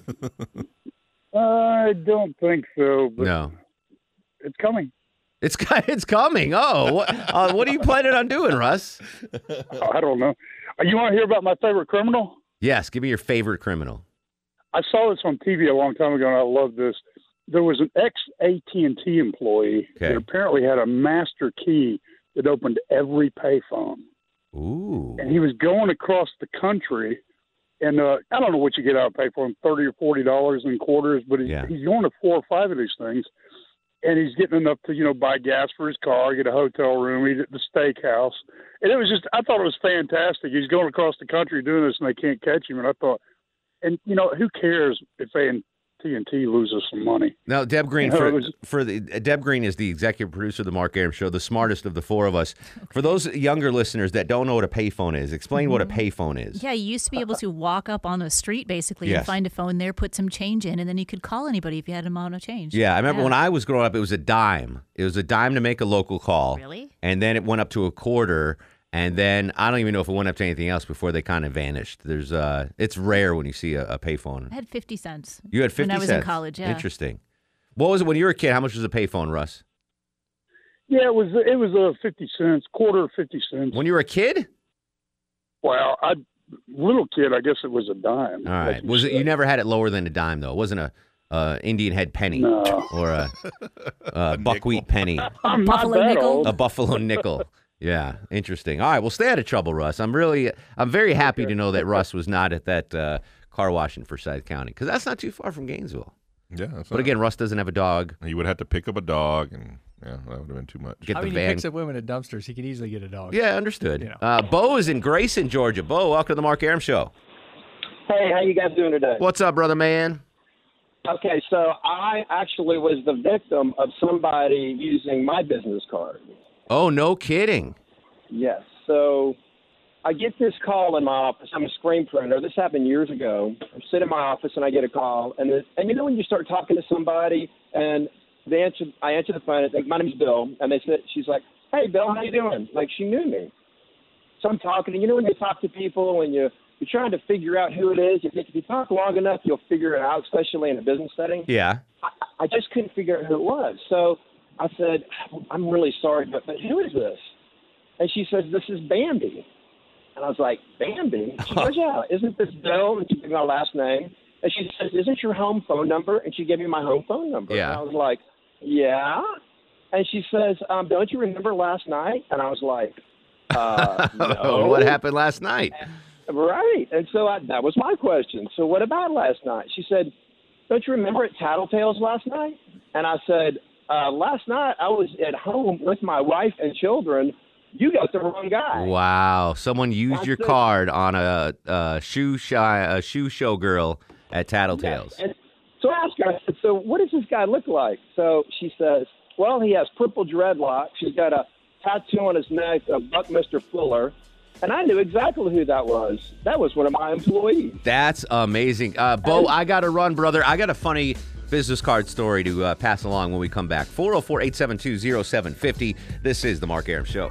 I don't think so, but No. it's coming. It's it's coming. Oh, what, uh, what are you planning on doing, Russ? I don't know. Uh, You want to hear about my favorite criminal? Yes, give me your favorite criminal. I saw this on T V a long time ago, and I love this. There was an ex-A T and T employee Okay. that apparently had a master key that opened every payphone. Ooh. And he was going across the country, and uh, I don't know what you get out of payphone, thirty or forty dollars in quarters, but he, Yeah. he's going to four or five of these things, and he's getting enough to, you know, buy gas for his car, get a hotel room, eat at the steakhouse. And it was just, I thought it was fantastic. He's going across the country doing this, and they can't catch him. And I thought, and, you know, who cares if A and T and T loses some money? Now, Deb Green, You know, for, it was- for the uh, Deb Green is the executive producer of the Mark Arum Show, the smartest of the four of us. For those younger listeners that don't know what a payphone is, explain what a payphone is. Yeah, you used to be able to walk up on a street basically Yes. and find a phone there, put some change in, and then you could call anybody if you had an amount of change. Yeah, I remember when I was growing up, it was a dime. It was a dime to make a local call. Really? And then it went up to a quarter, and then I don't even know if it went up to anything else before they kind of vanished. There's, uh, it's rare when you see a, a payphone. I had fifty cents. You had fifty when I was cents. in college. Yeah. Interesting. What was it when you were a kid? How much was a payphone, Russ? Yeah, it was it was uh, fifty cents, quarter of fifty cents. When you were a kid? Well, I little kid, I guess it was a dime. All right. Was it? You never had it lower than a dime, though. It wasn't a uh, Indian head penny No. or a, a buckwheat penny, I'm not Buffalo that nickel? old. a buffalo nickel. Yeah, interesting. All right, well, stay out of trouble, Russ. I'm really, I'm very happy to know that Russ was not at that uh, car wash in Forsyth County because that's not too far from Gainesville. Yeah, that's But not- again, Russ doesn't have a dog. he would have to pick up a dog, and yeah, that would have been too much. Get I the mean, van. he picks up women at dumpsters. He could easily get a dog. Yeah, understood. You know. Uh, Bo is in Grayson, Georgia. Bo, welcome to the Mark Arum Show. Hey, how you guys doing today? What's up, brother man? Okay, so I actually was the victim of somebody using my business card. Oh, no kidding. Yes. So I get this call in my office. I'm a screen printer. This happened years ago. I sit in my office and I get a call, and the, and you know when you start talking to somebody and they answer, I answer the phone. It's like, my name's Bill, and they said, she's like, "Hey, Bill, how you doing?" Like she knew me. So I'm talking, and you know when you talk to people and you you're trying to figure out who it is. If you, if you talk long enough, you'll figure it out, especially in a business setting. Yeah. I, I just couldn't figure out who it was. So I said, "I'm really sorry, but, but who is this?" And she says, "This is Bambi." And I was like, "Bambi?" She goes, "Yeah, isn't this Bill?" And she gave me my last name. And she says, "Isn't your home phone number?" And she gave me my home phone number. Yeah. And I was like, "Yeah." And she says, um, "Don't you remember last night?" And I was like, uh, no. What happened last night? Right. And so I, that was my question. So what about last night? She said, "Don't you remember at Tattletales last night?" And I said, uh, "Last night I was at home with my wife and children. You got the wrong guy." Wow. Someone used That's your it. card on a, a shoe shy, a shoe show girl at Tattletales. And so I asked her, I said, "So what does this guy look like?" So she says, "Well, he has purple dreadlocks. He's got a tattoo on his neck of Buckminster Fuller." And I knew exactly who that was. That was one of my employees. That's amazing. Uh, Bo, I got to run, brother. I got a funny business card story to uh, pass along when we come back. four oh four, eight seven two, oh seven five oh. This is The Mark Arum Show.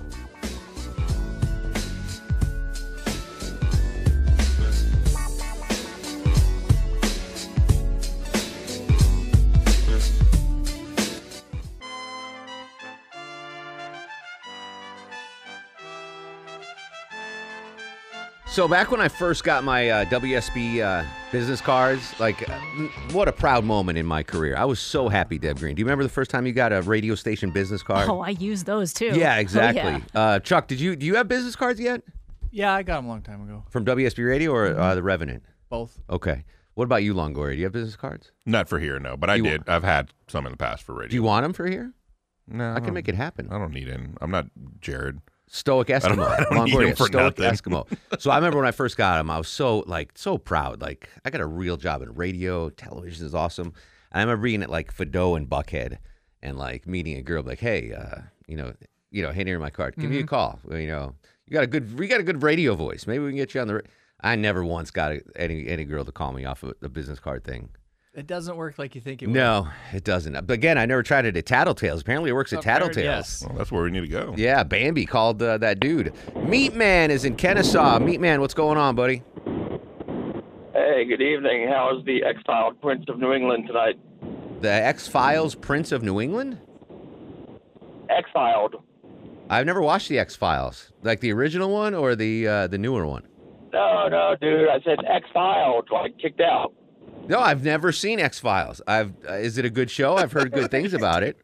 So back when I first got my uh, W S B uh, business cards, like, uh, what a proud moment in my career. I was so happy, Deb Green. Do you remember the first time you got a radio station business card? Oh, I use those too. Yeah, Oh, exactly. yeah. Uh, Chuck, did you do you have business cards yet? Yeah, I got them a long time ago. From W S B Radio or uh, the Revenant? Both. Okay. What about you, Longoria? Do you have business cards? Not for here, no. But I You- did. I've had some in the past for radio. Do you want them for here? No, I can don't- make it happen. I don't need it. I'm not Jared. Stoic I don't- Eskimo. I don't need Longoria, him for Stoic nothing. Eskimo. So I remember when I first got him, I was so like so proud. Like I got a real job in radio, television is awesome. And I remember being at like Fido and Buckhead and like meeting a girl like, hey, uh, you know, you know, hey, near my card. Give me a Mhm. call. You know, you got a good, you got a good radio voice. Maybe we can get you on the. ra- I never once got a, any any girl to call me off of a business card thing. It doesn't work like you think it would. No, it doesn't. But again, I never tried it at Tattletales. Apparently, it works at Apparently, Tattletales. yes. Well, that's where we need to go. Yeah, Bambi called uh, that dude. Meat Man is in Kennesaw. Meat Man, what's going on, buddy? Hey, good evening. How is the X-Filed Prince of New England tonight? The X-Files Prince of New England? X-Filed. I've never watched the X-Files. Like the original one or the uh, the newer one? No, no, dude. I said X-Filed, like kicked out. No, I've never seen X-Files. I've uh, is it a good show? I've heard good things about it.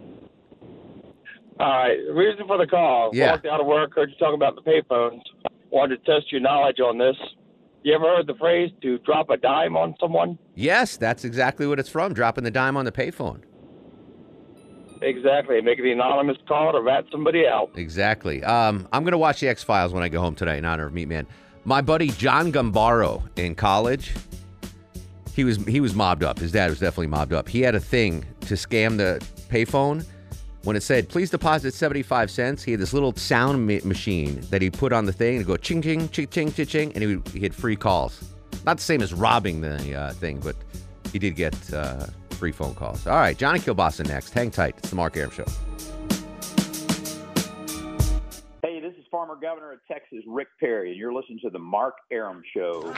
All right. Reason for the call. Yeah. Walked out of work, heard you talking about the payphones. Wanted to test your knowledge on this. You ever heard the phrase to drop a dime on someone? Yes, that's exactly what it's from. Dropping the dime on the payphone. Exactly. Make the anonymous call to rat somebody out. Exactly. Um, I'm gonna watch the X-Files when I go home tonight in honor of Meat Man. My buddy John Gambaro in college. He was he was mobbed up. His dad was definitely mobbed up. He had a thing to scam the payphone. When it said, please deposit seventy-five cents, he had this little sound ma- machine that he put on the thing and go ching, ching, ching, ching, ching, ching, and he, would, he had free calls. Not the same as robbing the uh, thing, but he did get uh, free phone calls. All right, Johnny Kilbasa next. Hang tight. It's the Mark Arum Show. Hey, this is former Governor of Texas, Rick Perry, and you're listening to the Mark Arum Show.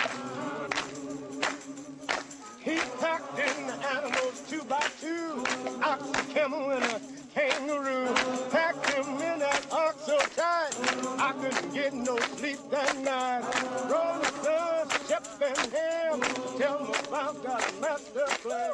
He packed in the animals two by two, ox, a camel, and a kangaroo. Packed him in that ox so tight, I couldn't get no sleep that night. Rolling Stones, Shep and Ham, tell them about that master plan.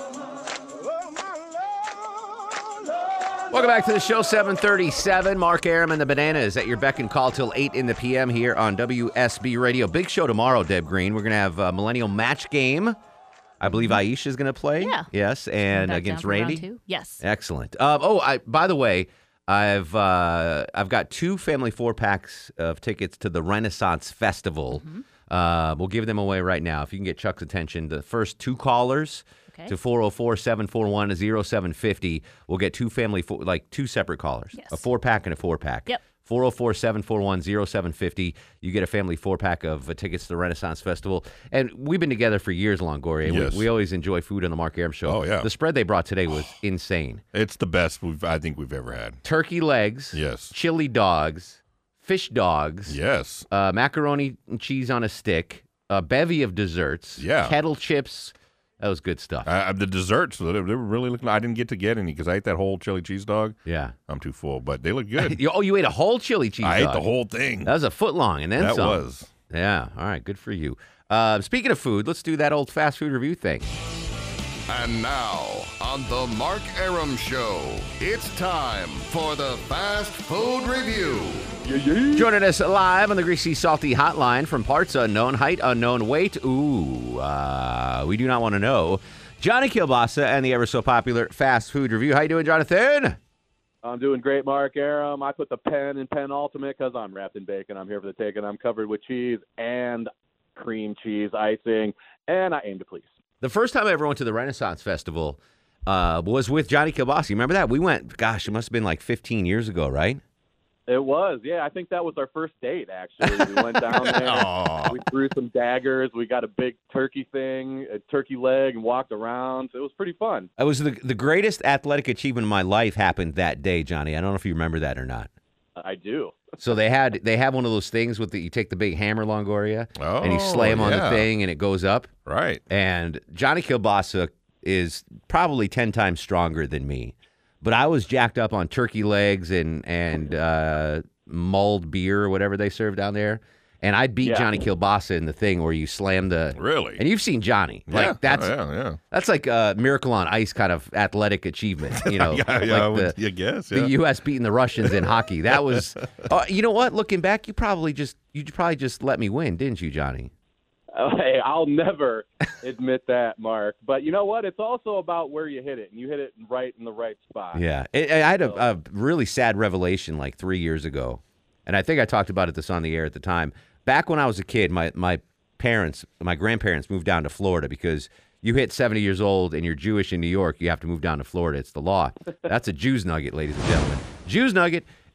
Oh, my Lord, Lord. Welcome back to the show, seven thirty-seven. Mark Arum and the Bananas at your beck and call till eight in the p m here on W S B Radio. Big show tomorrow, Deb Green. We're going to have a Millennial Match Game. I believe Aisha is going to play. Yeah. Yes, and Back against down for round Randy. two. Yes. Excellent. Uh, oh, I by the way, I've uh, I've got two family four packs of tickets to the Renaissance Festival. Mm-hmm. Uh, we'll give them away right now if you can get Chuck's attention. The first two callers Okay. to four oh four, seven four one, oh seven five oh will get two family four, like two separate callers. Yes. A four pack and a four pack. Yep. four oh four, seven four one, oh seven five oh. You get a family four-pack of uh, tickets to the Renaissance Festival. And we've been together for years, Longoria. Yes. We, we always enjoy food on the Mark Arum Show. Oh, yeah. The spread they brought today was insane. It's the best we've I think we've ever had. Turkey legs. Yes. Chili dogs. Fish dogs. Yes. Uh, macaroni and cheese on a stick. A bevy of desserts. Yeah. Kettle chips. That was good stuff. Uh, the desserts, they they were really looking. I didn't get to get any because I ate that whole chili cheese dog. Yeah. I'm too full, but they look good. You- oh, you ate a whole chili cheese I dog. ate the whole thing. That was a foot long, and then That some. was. Yeah. All right. Good for you. Uh, speaking of food, let's do that old fast food review thing. And now, on the Mark Arum Show, it's time for the Fast Food Review. Joining us live on the Greasy Salty Hotline from parts unknown, height unknown, weight, ooh, uh, we do not want to know. Johnny Kilbasa and the ever so popular Fast Food Review. How you doing, Jonathan? I'm doing great, Mark Arum. I put the pen in penultimate because I'm wrapped in bacon. I'm here for the take, and I'm covered with cheese and cream cheese icing, and I aim to please. The first time I ever went to the Renaissance Festival uh, was with Johnny Kilbasa. You remember that? We went, gosh, it must have been like fifteen years ago, right? It was, yeah. I think that was our first date, actually. We went down there. We threw some daggers. We got a big turkey thing, a turkey leg, and walked around. It was pretty fun. It was the, the greatest athletic achievement of my life happened that day, Johnny. I don't know if you remember that or not. I do. So they had they have one of those things with the you take the big hammer, Longoria, and you Oh, slam on the yeah. thing and it goes up. Right. And Johnny Kilbasa is probably ten times stronger than me, but I was jacked up on turkey legs and and uh, mulled beer or whatever they serve down there. And I beat Yeah. Johnny Kilbasa in the thing where you slam the Really? And you've seen Johnny, Yeah. like that's Oh, yeah, yeah. that's like a Miracle on Ice kind of athletic achievement, you know. Yeah, yeah, I like would- the, yeah, guess, the yeah. U S beating the Russians in hockey. That was, uh, you know what? Looking back, you probably just you probably just let me win, didn't you, Johnny? Oh, hey, I'll never admit that, Mark. But you know what? It's also about where you hit it, and you hit it right in the right spot. Yeah, it, I had a, a really sad revelation like three years ago, and I think I talked about it this on the air at the time. Back when I was a kid, my my parents, my grandparents moved down to Florida because you hit seventy years old and you're Jewish in New York, you have to move down to Florida. It's the law. That's a Jews nugget, ladies and gentlemen. Jews nugget.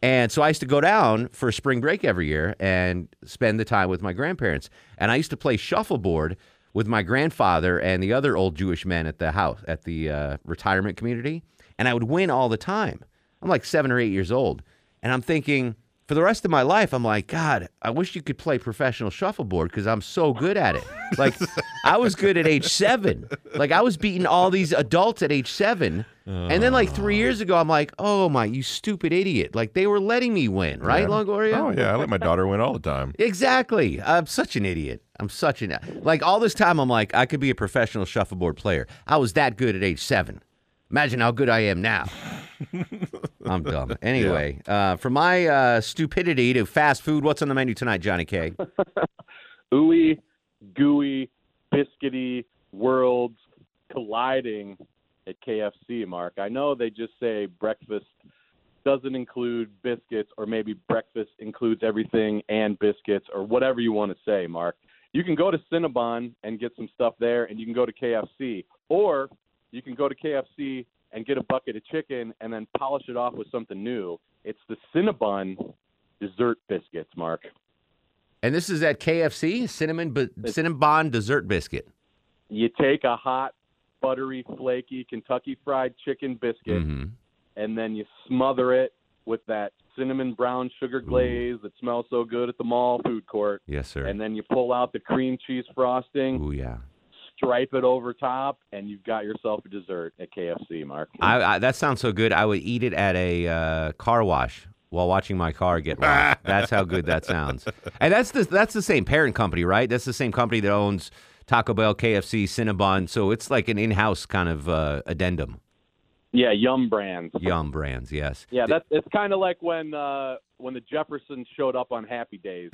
And so I used to go down for spring break every year and spend the time with my grandparents. And I used to play shuffleboard with my grandfather and the other old Jewish men at the house, at the uh, retirement community. And I would win all the time. I'm like seven or eight years old. And I'm thinking, for the rest of my life, I'm like, God, I wish you could play professional shuffleboard because I'm so good at it. Like, I was good at age seven. Like, I was beating all these adults at age seven. And then, like, three years ago, I'm like, oh, my, you stupid idiot. Like, they were letting me win, right, Yeah. Longoria? Oh, yeah. I let my daughter win all the time. Exactly. I'm such an idiot. I'm such an... Like, all this time, I'm like, I could be a professional shuffleboard player. I was that good at age seven. Imagine how good I am now. I'm dumb. Anyway, uh, from my uh, stupidity to fast food, what's on the menu tonight, Johnny K? Ooey, gooey, biscuity worlds colliding at K F C, Mark. I know they just say breakfast doesn't include biscuits, or maybe breakfast includes everything and biscuits, or whatever you want to say, Mark. You can go to Cinnabon and get some stuff there, and you can go to K F C. Or you can go to K F C and get a bucket of chicken and then polish it off with something new. It's the Cinnabon dessert biscuits, Mark. And this is at K F C, cinnamon, b- Cinnabon dessert biscuit. You take a hot, buttery, flaky Kentucky Fried Chicken biscuit, Mhm. and then you smother it with that cinnamon brown sugar glaze that smells so good at the mall food court. Yes, sir. And then you pull out the cream cheese frosting. Ooh, yeah. Stripe it over top, and you've got yourself a dessert at K F C, Mark. I, I, that sounds so good. I would eat it at a uh, car wash while watching my car get washed. That's how good that sounds. And that's the that's the same parent company, right? That's the same company that owns Taco Bell, K F C, Cinnabon. So it's like an in-house kind of uh, addendum. Yeah, Yum Brands. Yum Brands, yes. Yeah, that's it's kind of like when uh, when the Jeffersons showed up on Happy Days.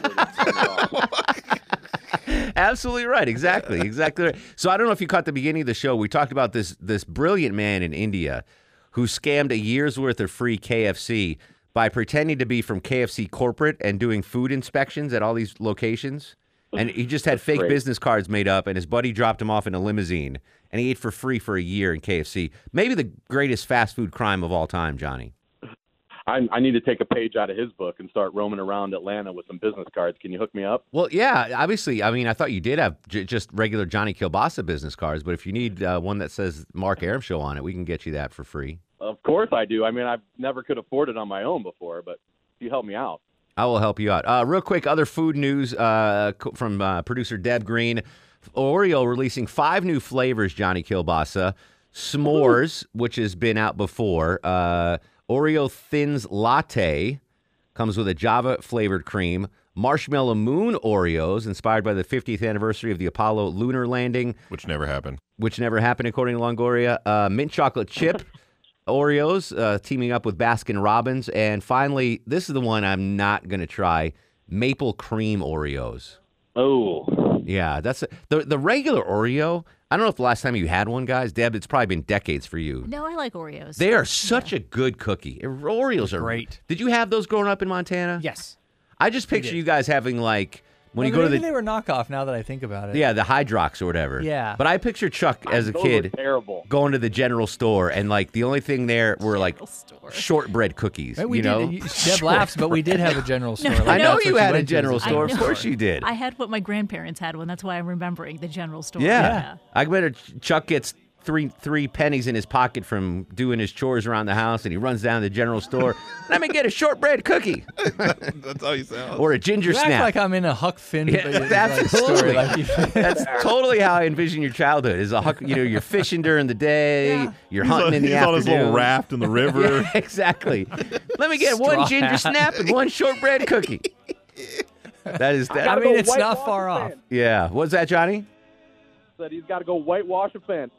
Absolutely right. Exactly. Exactly right. So I don't know if you caught the beginning of the show. We talked about this this brilliant man in India who scammed a year's worth of free K F C by pretending to be from K F C corporate and doing food inspections at all these locations. And he just had fake great. business cards made up, and his buddy dropped him off in a limousine, and he ate for free for a year in K F C. Maybe the greatest fast food crime of all time, Johnny. I, I need to take a page out of his book and start roaming around Atlanta with some business cards. Can you hook me up? Well, yeah, obviously. I mean, I thought you did have j- just regular Johnny Kilbasa business cards, but if you need uh, one that says Mark Arum Show on it, we can get you that for free. Of course I do. I mean, I never could afford it on my own before, but you help me out. I will help you out. Uh, real quick, other food news uh, co- from uh, producer Deb Green. Oreo releasing five new flavors, Johnny Kilbasa. S'mores, which has been out before. Uh, Oreo Thins Latte comes with a Java-flavored cream. Marshmallow Moon Oreos, inspired by the fiftieth anniversary of the Apollo lunar landing. Which never happened. Which never happened, according to Longoria. Uh, mint chocolate chip Oreos, uh, teaming up with Baskin Robbins. And finally, this is the one I'm not going to try, maple cream Oreos. Oh. Yeah, that's a, the the regular Oreo. I don't know if the last time you had one, guys. Deb, it's probably been decades for you. No, I like Oreos. They are such a good cookie. Oreos are great. Did you have those growing up in Montana? Yes. I just We picture did. you guys having like when Well, you go to maybe the they were knockoff now that I think about it. yeah the Hydrox or whatever. Yeah. But I picture Chuck as a Those kid were terrible. going to the general store and like the only thing there were like shortbread cookies. Hey, we you did. know, You- Deb laughs, but we did have a general store. No, Like, I know that's you what she had a went to, general is a store. Of general course store. you did. I had what my grandparents had one. That's why I'm remembering the general store. Yeah. I bet Chuck gets three three pennies in his pocket from doing his chores around the house, and he runs down to the general store. Let me get a shortbread cookie. That's how you sound. Or a ginger You act snap. like I'm in a Huck Finn Yeah, like, that's story. totally, Like you- that's totally how I envision your childhood. Is a huck, you know, you're fishing during the day, Yeah. you're He's hunting on- in the he's on afternoon. his little raft in the river. Yeah, exactly. Let me get one Straw ginger hat. snap and one shortbread cookie. That is that. I mean, it's not far off. Yeah. What's that, Johnny? Said he's got to go whitewash a fence.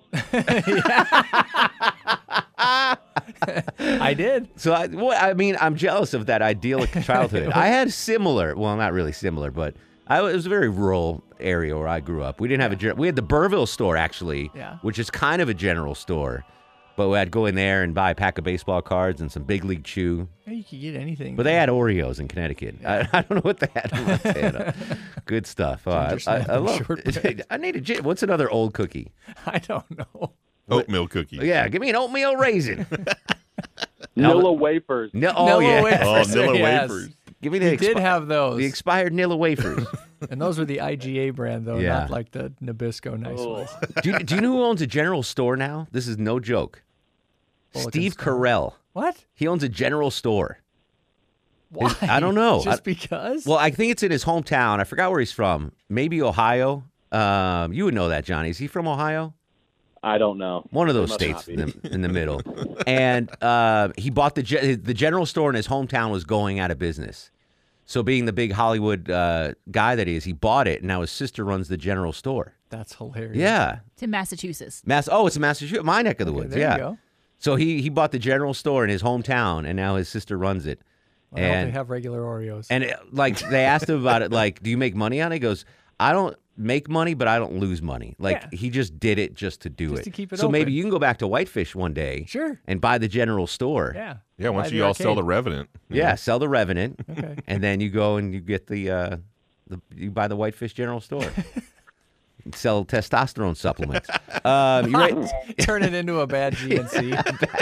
I did. So I, well, I mean, I'm jealous of that idyllic childhood. I had similar, well, not really similar, but I it was a very rural area where I grew up. We didn't have a gen- we had the Burville store actually, Yeah. which is kind of a general store, but I'd go in there and buy a pack of baseball cards and some Big League Chew. Yeah, you could get anything. But they had Oreos in Connecticut. I, I don't know what they had in Montana. Good stuff. Oh, I, Ginger I, snap I and love. shortbread. I need a. gin- What's another old cookie? I don't know. Oatmeal cookies. Yeah, give me an oatmeal raisin. Nilla wafers. No, oh, Nilla yeah. wafers. Oh, Nilla Yes. wafers. Give me the We did have those. The expired Nilla wafers. And those were the I G A brand, though, Yeah. not like the Nabisco nice Oh. ones. do, you, do you know who owns a general store now? This is no joke. Bullock and Steve Stone. Carell. What? He owns a general store. Why? His- I don't know. Just I- because? Well, I think it's in his hometown. I forgot where he's from. Maybe Ohio. Um, you would know that, Johnny. Is he from Ohio? I don't know. One of It those must states not in be. the, in the middle. And uh, he bought the ge- the general store in his hometown was going out of business. So being the big Hollywood uh, guy that he is, he bought it, and now his sister runs the general store. That's hilarious. Yeah. It's in Massachusetts. Mass. Oh, it's in Massachusetts, my neck of the Okay, woods. there you yeah. go. So he he bought the general store in his hometown, and now his sister runs it. I hope and they have regular Oreos. and it, like they asked him about it, like, do you make money on it? He goes, I don't make money, but I don't lose money. Like Yeah. he just did it just to do Just it. to keep it so maybe open. you can go back to Whitefish one day, Sure. and buy the general store. Yeah. Yeah, once Buy you the all sell arcade. the Revenant. Yeah, sell the Revenant, Okay. and then you go and you get the uh, the you buy the Whitefish general store. Sell testosterone supplements. Um, you right? Turn it into a bad G N C.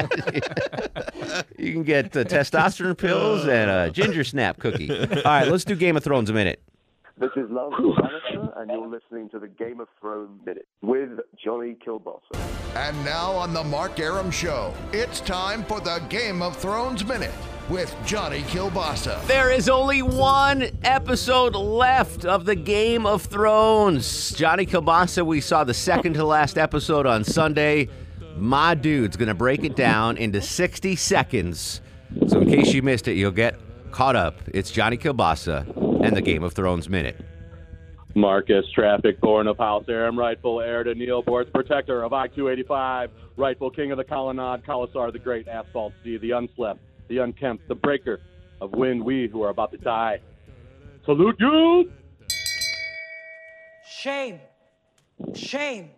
You can get uh, testosterone pills and a ginger snap cookie. All right, let's do Game of Thrones a minute. This is Lance Bannister, and you're listening to the Game of Thrones Minute with Johnny Kilbasa. And now on the Mark Aram Show, it's time for the Game of Thrones Minute with Johnny Kilbasa. There is only one episode left of the Game of Thrones. Johnny Kilbasa, we saw the second to last episode on Sunday. My dude's going to break it down into sixty seconds. So in case you missed it, you'll get caught up. It's Johnny Kilbasa and the Game of Thrones Minute. Marcus Traffic, born of House Aram, rightful heir to Neil Bort's protector of I two eighty-five, rightful king of the colonnade, Khalasar the Great, Asphalt Sea, the unslept, the unkempt, the breaker of wind, we who are about to die. Salute you! Shame. Shame.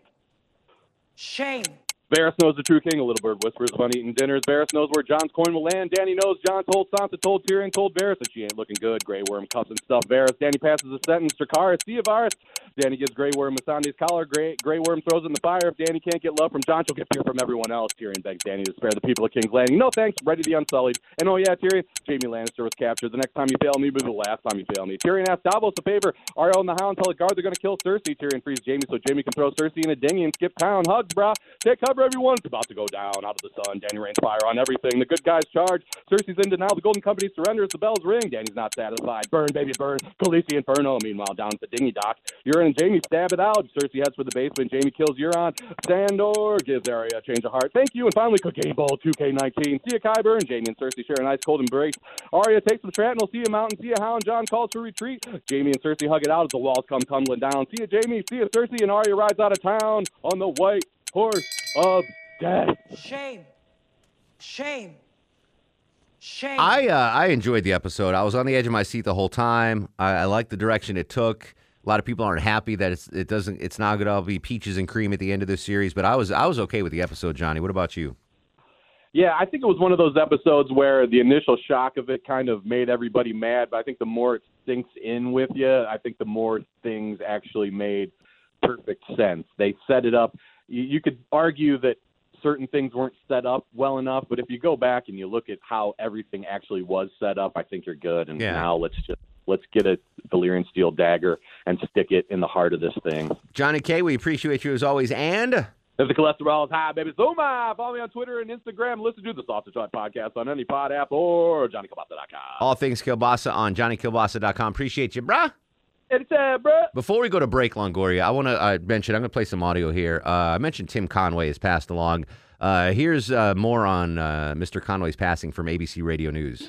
Shame. Varys knows the true king, a little bird whispers of uneaten dinners. Varys knows where Jon's coin will land. Danny knows Jon told Sansa, told Tyrion, told Varys that she ain't looking good. Grey Worm cussing stuff Varys. Danny passes a sentence to Dracarys, see you, Varys. Danny gives Grey Worm Missandei's collar. Grey, Grey Worm throws it in the fire. If Danny can't get love from Jon, she'll get fear from everyone else. Tyrion begs Danny to spare the people of King's Landing. No thanks, ready to be unsullied. And oh yeah, Tyrion, Jaime Lannister was captured. The next time you fail me will be the last time you fail me. Tyrion asks Davos a favor. Arya and the Hound tell the guard they're going to kill Cersei. Tyrion frees Jaime so Jaime can throw Cersei in a dinghy and skip town. Hugs, brah. Take cover, everyone. It's about to go down out of the sun. Danny rains fire on everything. The good guys charge. Cersei's in denial. The Golden Company surrenders. The bells ring. Danny's not satisfied. Burn, baby, burn. Khaleesi Inferno. Meanwhile, down at the dinghy dock, Euron and Jaime stab it out. Cersei heads for the basement. Jaime kills Euron. Sandor gives Arya a change of heart. Thank you. And finally, Cooking Bowl two K nineteen. See ya, Qyburn. Jaime and Cersei share an ice cold embrace. Arya takes some shrapnel. See ya, Mountain. See ya, Hound. Jon calls for retreat. Jaime and Cersei hug it out as the walls come tumbling down. See ya, Jaime. See ya, Cersei. And Arya rides out of town on the white horse of death. Shame. Shame. Shame. I uh, I enjoyed the episode. I was on the edge of my seat the whole time. I, I liked the direction it took. A lot of people aren't happy that it's it doesn't it's not going to be peaches and cream at the end of this series, but I was I was okay with the episode, Johnny. What about you? Yeah, I think it was one of those episodes where the initial shock of it kind of made everybody mad, but I think the more it sinks in with you, I think the more things actually made perfect sense. They set it up. You, you could argue that certain things weren't set up well enough, but if you go back and you look at how everything actually was set up, I think you're good. And Yeah. now let's just let's get a Valyrian steel dagger and stick it in the heart of this thing. Johnny K, we appreciate you as always, and If the cholesterol is high, baby, Zuma. Follow me on Twitter and Instagram. Listen to the Sausage Hut podcast on any pod app or johnny kilbasa dot com. all things Kilbasa on johnny kilbasa dot com. Appreciate you, bruh. Anytime, bruh. Before we go to break, Longoria, I want to uh, mention, I'm going to play some audio here. Uh, I mentioned Tim Conway has passed along. Uh, here's uh, more on uh, Mister Conway's passing from A B C Radio News.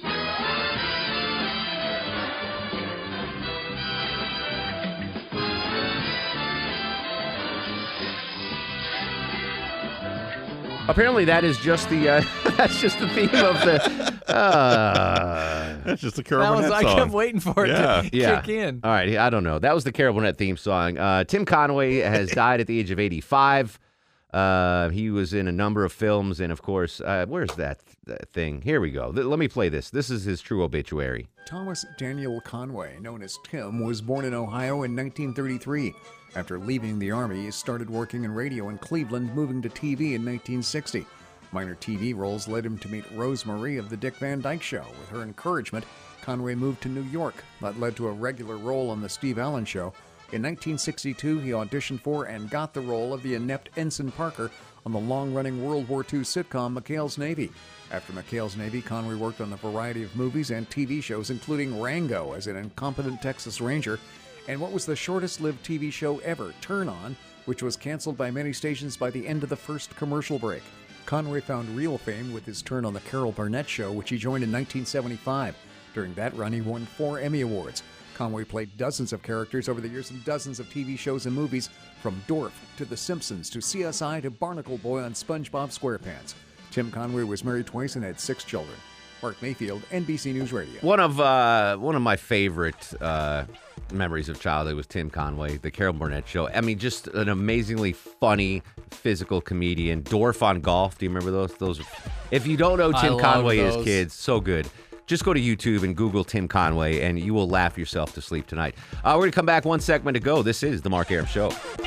Apparently, that is just the uh, that's just the theme of the. Uh, That's just the That Carol was, Burnett I song. kept waiting for it Yeah. to yeah. kick in. All right, I don't know. That was the Carol Burnett theme song. Uh, Tim Conway has died at the age of eighty-five. Uh, he was in a number of films, and of course, uh, where's that, that thing? Here we go. Th- let me play this. This is his true obituary. Thomas Daniel Conway, known as Tim, was born in Ohio in nineteen thirty-three. After leaving the Army, he started working in radio in Cleveland, moving to T V in nineteen sixty. Minor T V roles led him to meet Rose Marie of The Dick Van Dyke Show. With her encouragement, Conway moved to New York. That led to a regular role on The Steve Allen Show. In nineteen sixty-two, he auditioned for and got the role of the inept Ensign Parker on the long-running World War Two sitcom McHale's Navy. After McHale's Navy, Conway worked on a variety of movies and T V shows, including Rango as an incompetent Texas Ranger, and what was the shortest-lived T V show ever, Turn On, which was canceled by many stations by the end of the first commercial break. Conway found real fame with his turn on The Carol Burnett Show, which he joined in nineteen seventy-five. During that run, he won four Emmy Awards. Conway played dozens of characters over the years in dozens of T V shows and movies, from Dorf to The Simpsons to C S I to Barnacle Boy on SpongeBob SquarePants. Tim Conway was married twice and had six children. Mark Mayfield, N B C News Radio. One of uh, one of my favorite uh, memories of childhood was Tim Conway, The Carol Burnett Show. I mean, just an amazingly funny, physical comedian. Dorf on Golf. Do you remember those? Those. If you don't know Tim Conway as kids, so good. Just go to YouTube and Google Tim Conway, and you will laugh yourself to sleep tonight. Uh, we're going to come back one segment to go. This is The Mark Arum Show.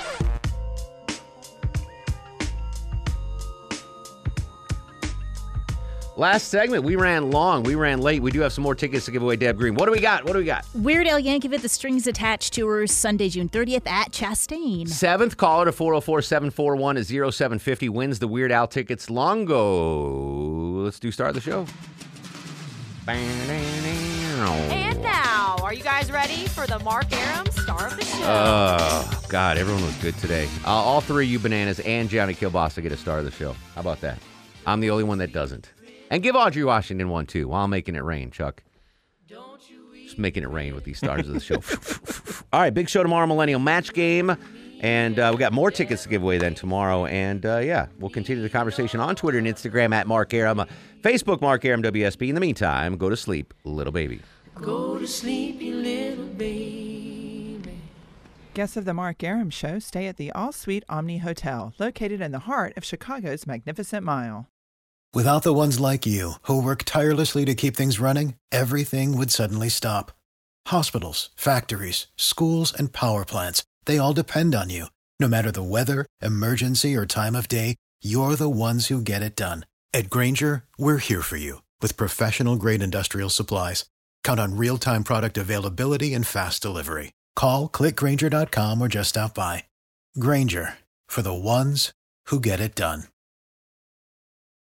Last segment, we ran long. We ran late. We do have some more tickets to give away, Deb Green. What do we got? What do we got? Weird Al Yankovic, The Strings Attached Tours, Sunday, June thirtieth at Chastain. Seventh caller to four oh four, seven four one, oh seven five oh wins the Weird Al tickets. Longo. Let's do start of the show. And now, are you guys ready for the Mark Arum Star of the Show? Oh, God, everyone was good today. Uh, all three of you bananas and Johnny Kilbasa get a star of the show. How about that? I'm the only one that doesn't. And give Audrey Washington one, too, while making it rain, Chuck. Just making it rain with these stars of the show. All right, big show tomorrow, Millennial Match Game. And uh, we got more tickets to give away then tomorrow. And, uh, yeah, we'll continue the conversation on Twitter and Instagram at Mark Arum. Facebook, Mark Arum W S B. In the meantime, go to sleep, little baby. Go to sleep, you little baby. Guests of the Mark Arum Show stay at the All Suite Omni Hotel, located in the heart of Chicago's Magnificent Mile. Without the ones like you, who work tirelessly to keep things running, everything would suddenly stop. Hospitals, factories, schools, and power plants, they all depend on you. No matter the weather, emergency, or time of day, you're the ones who get it done. At Grainger, we're here for you with professional-grade industrial supplies. Count on real-time product availability and fast delivery. Call, click Grainger dot com, or just stop by. Grainger, for the ones who get it done.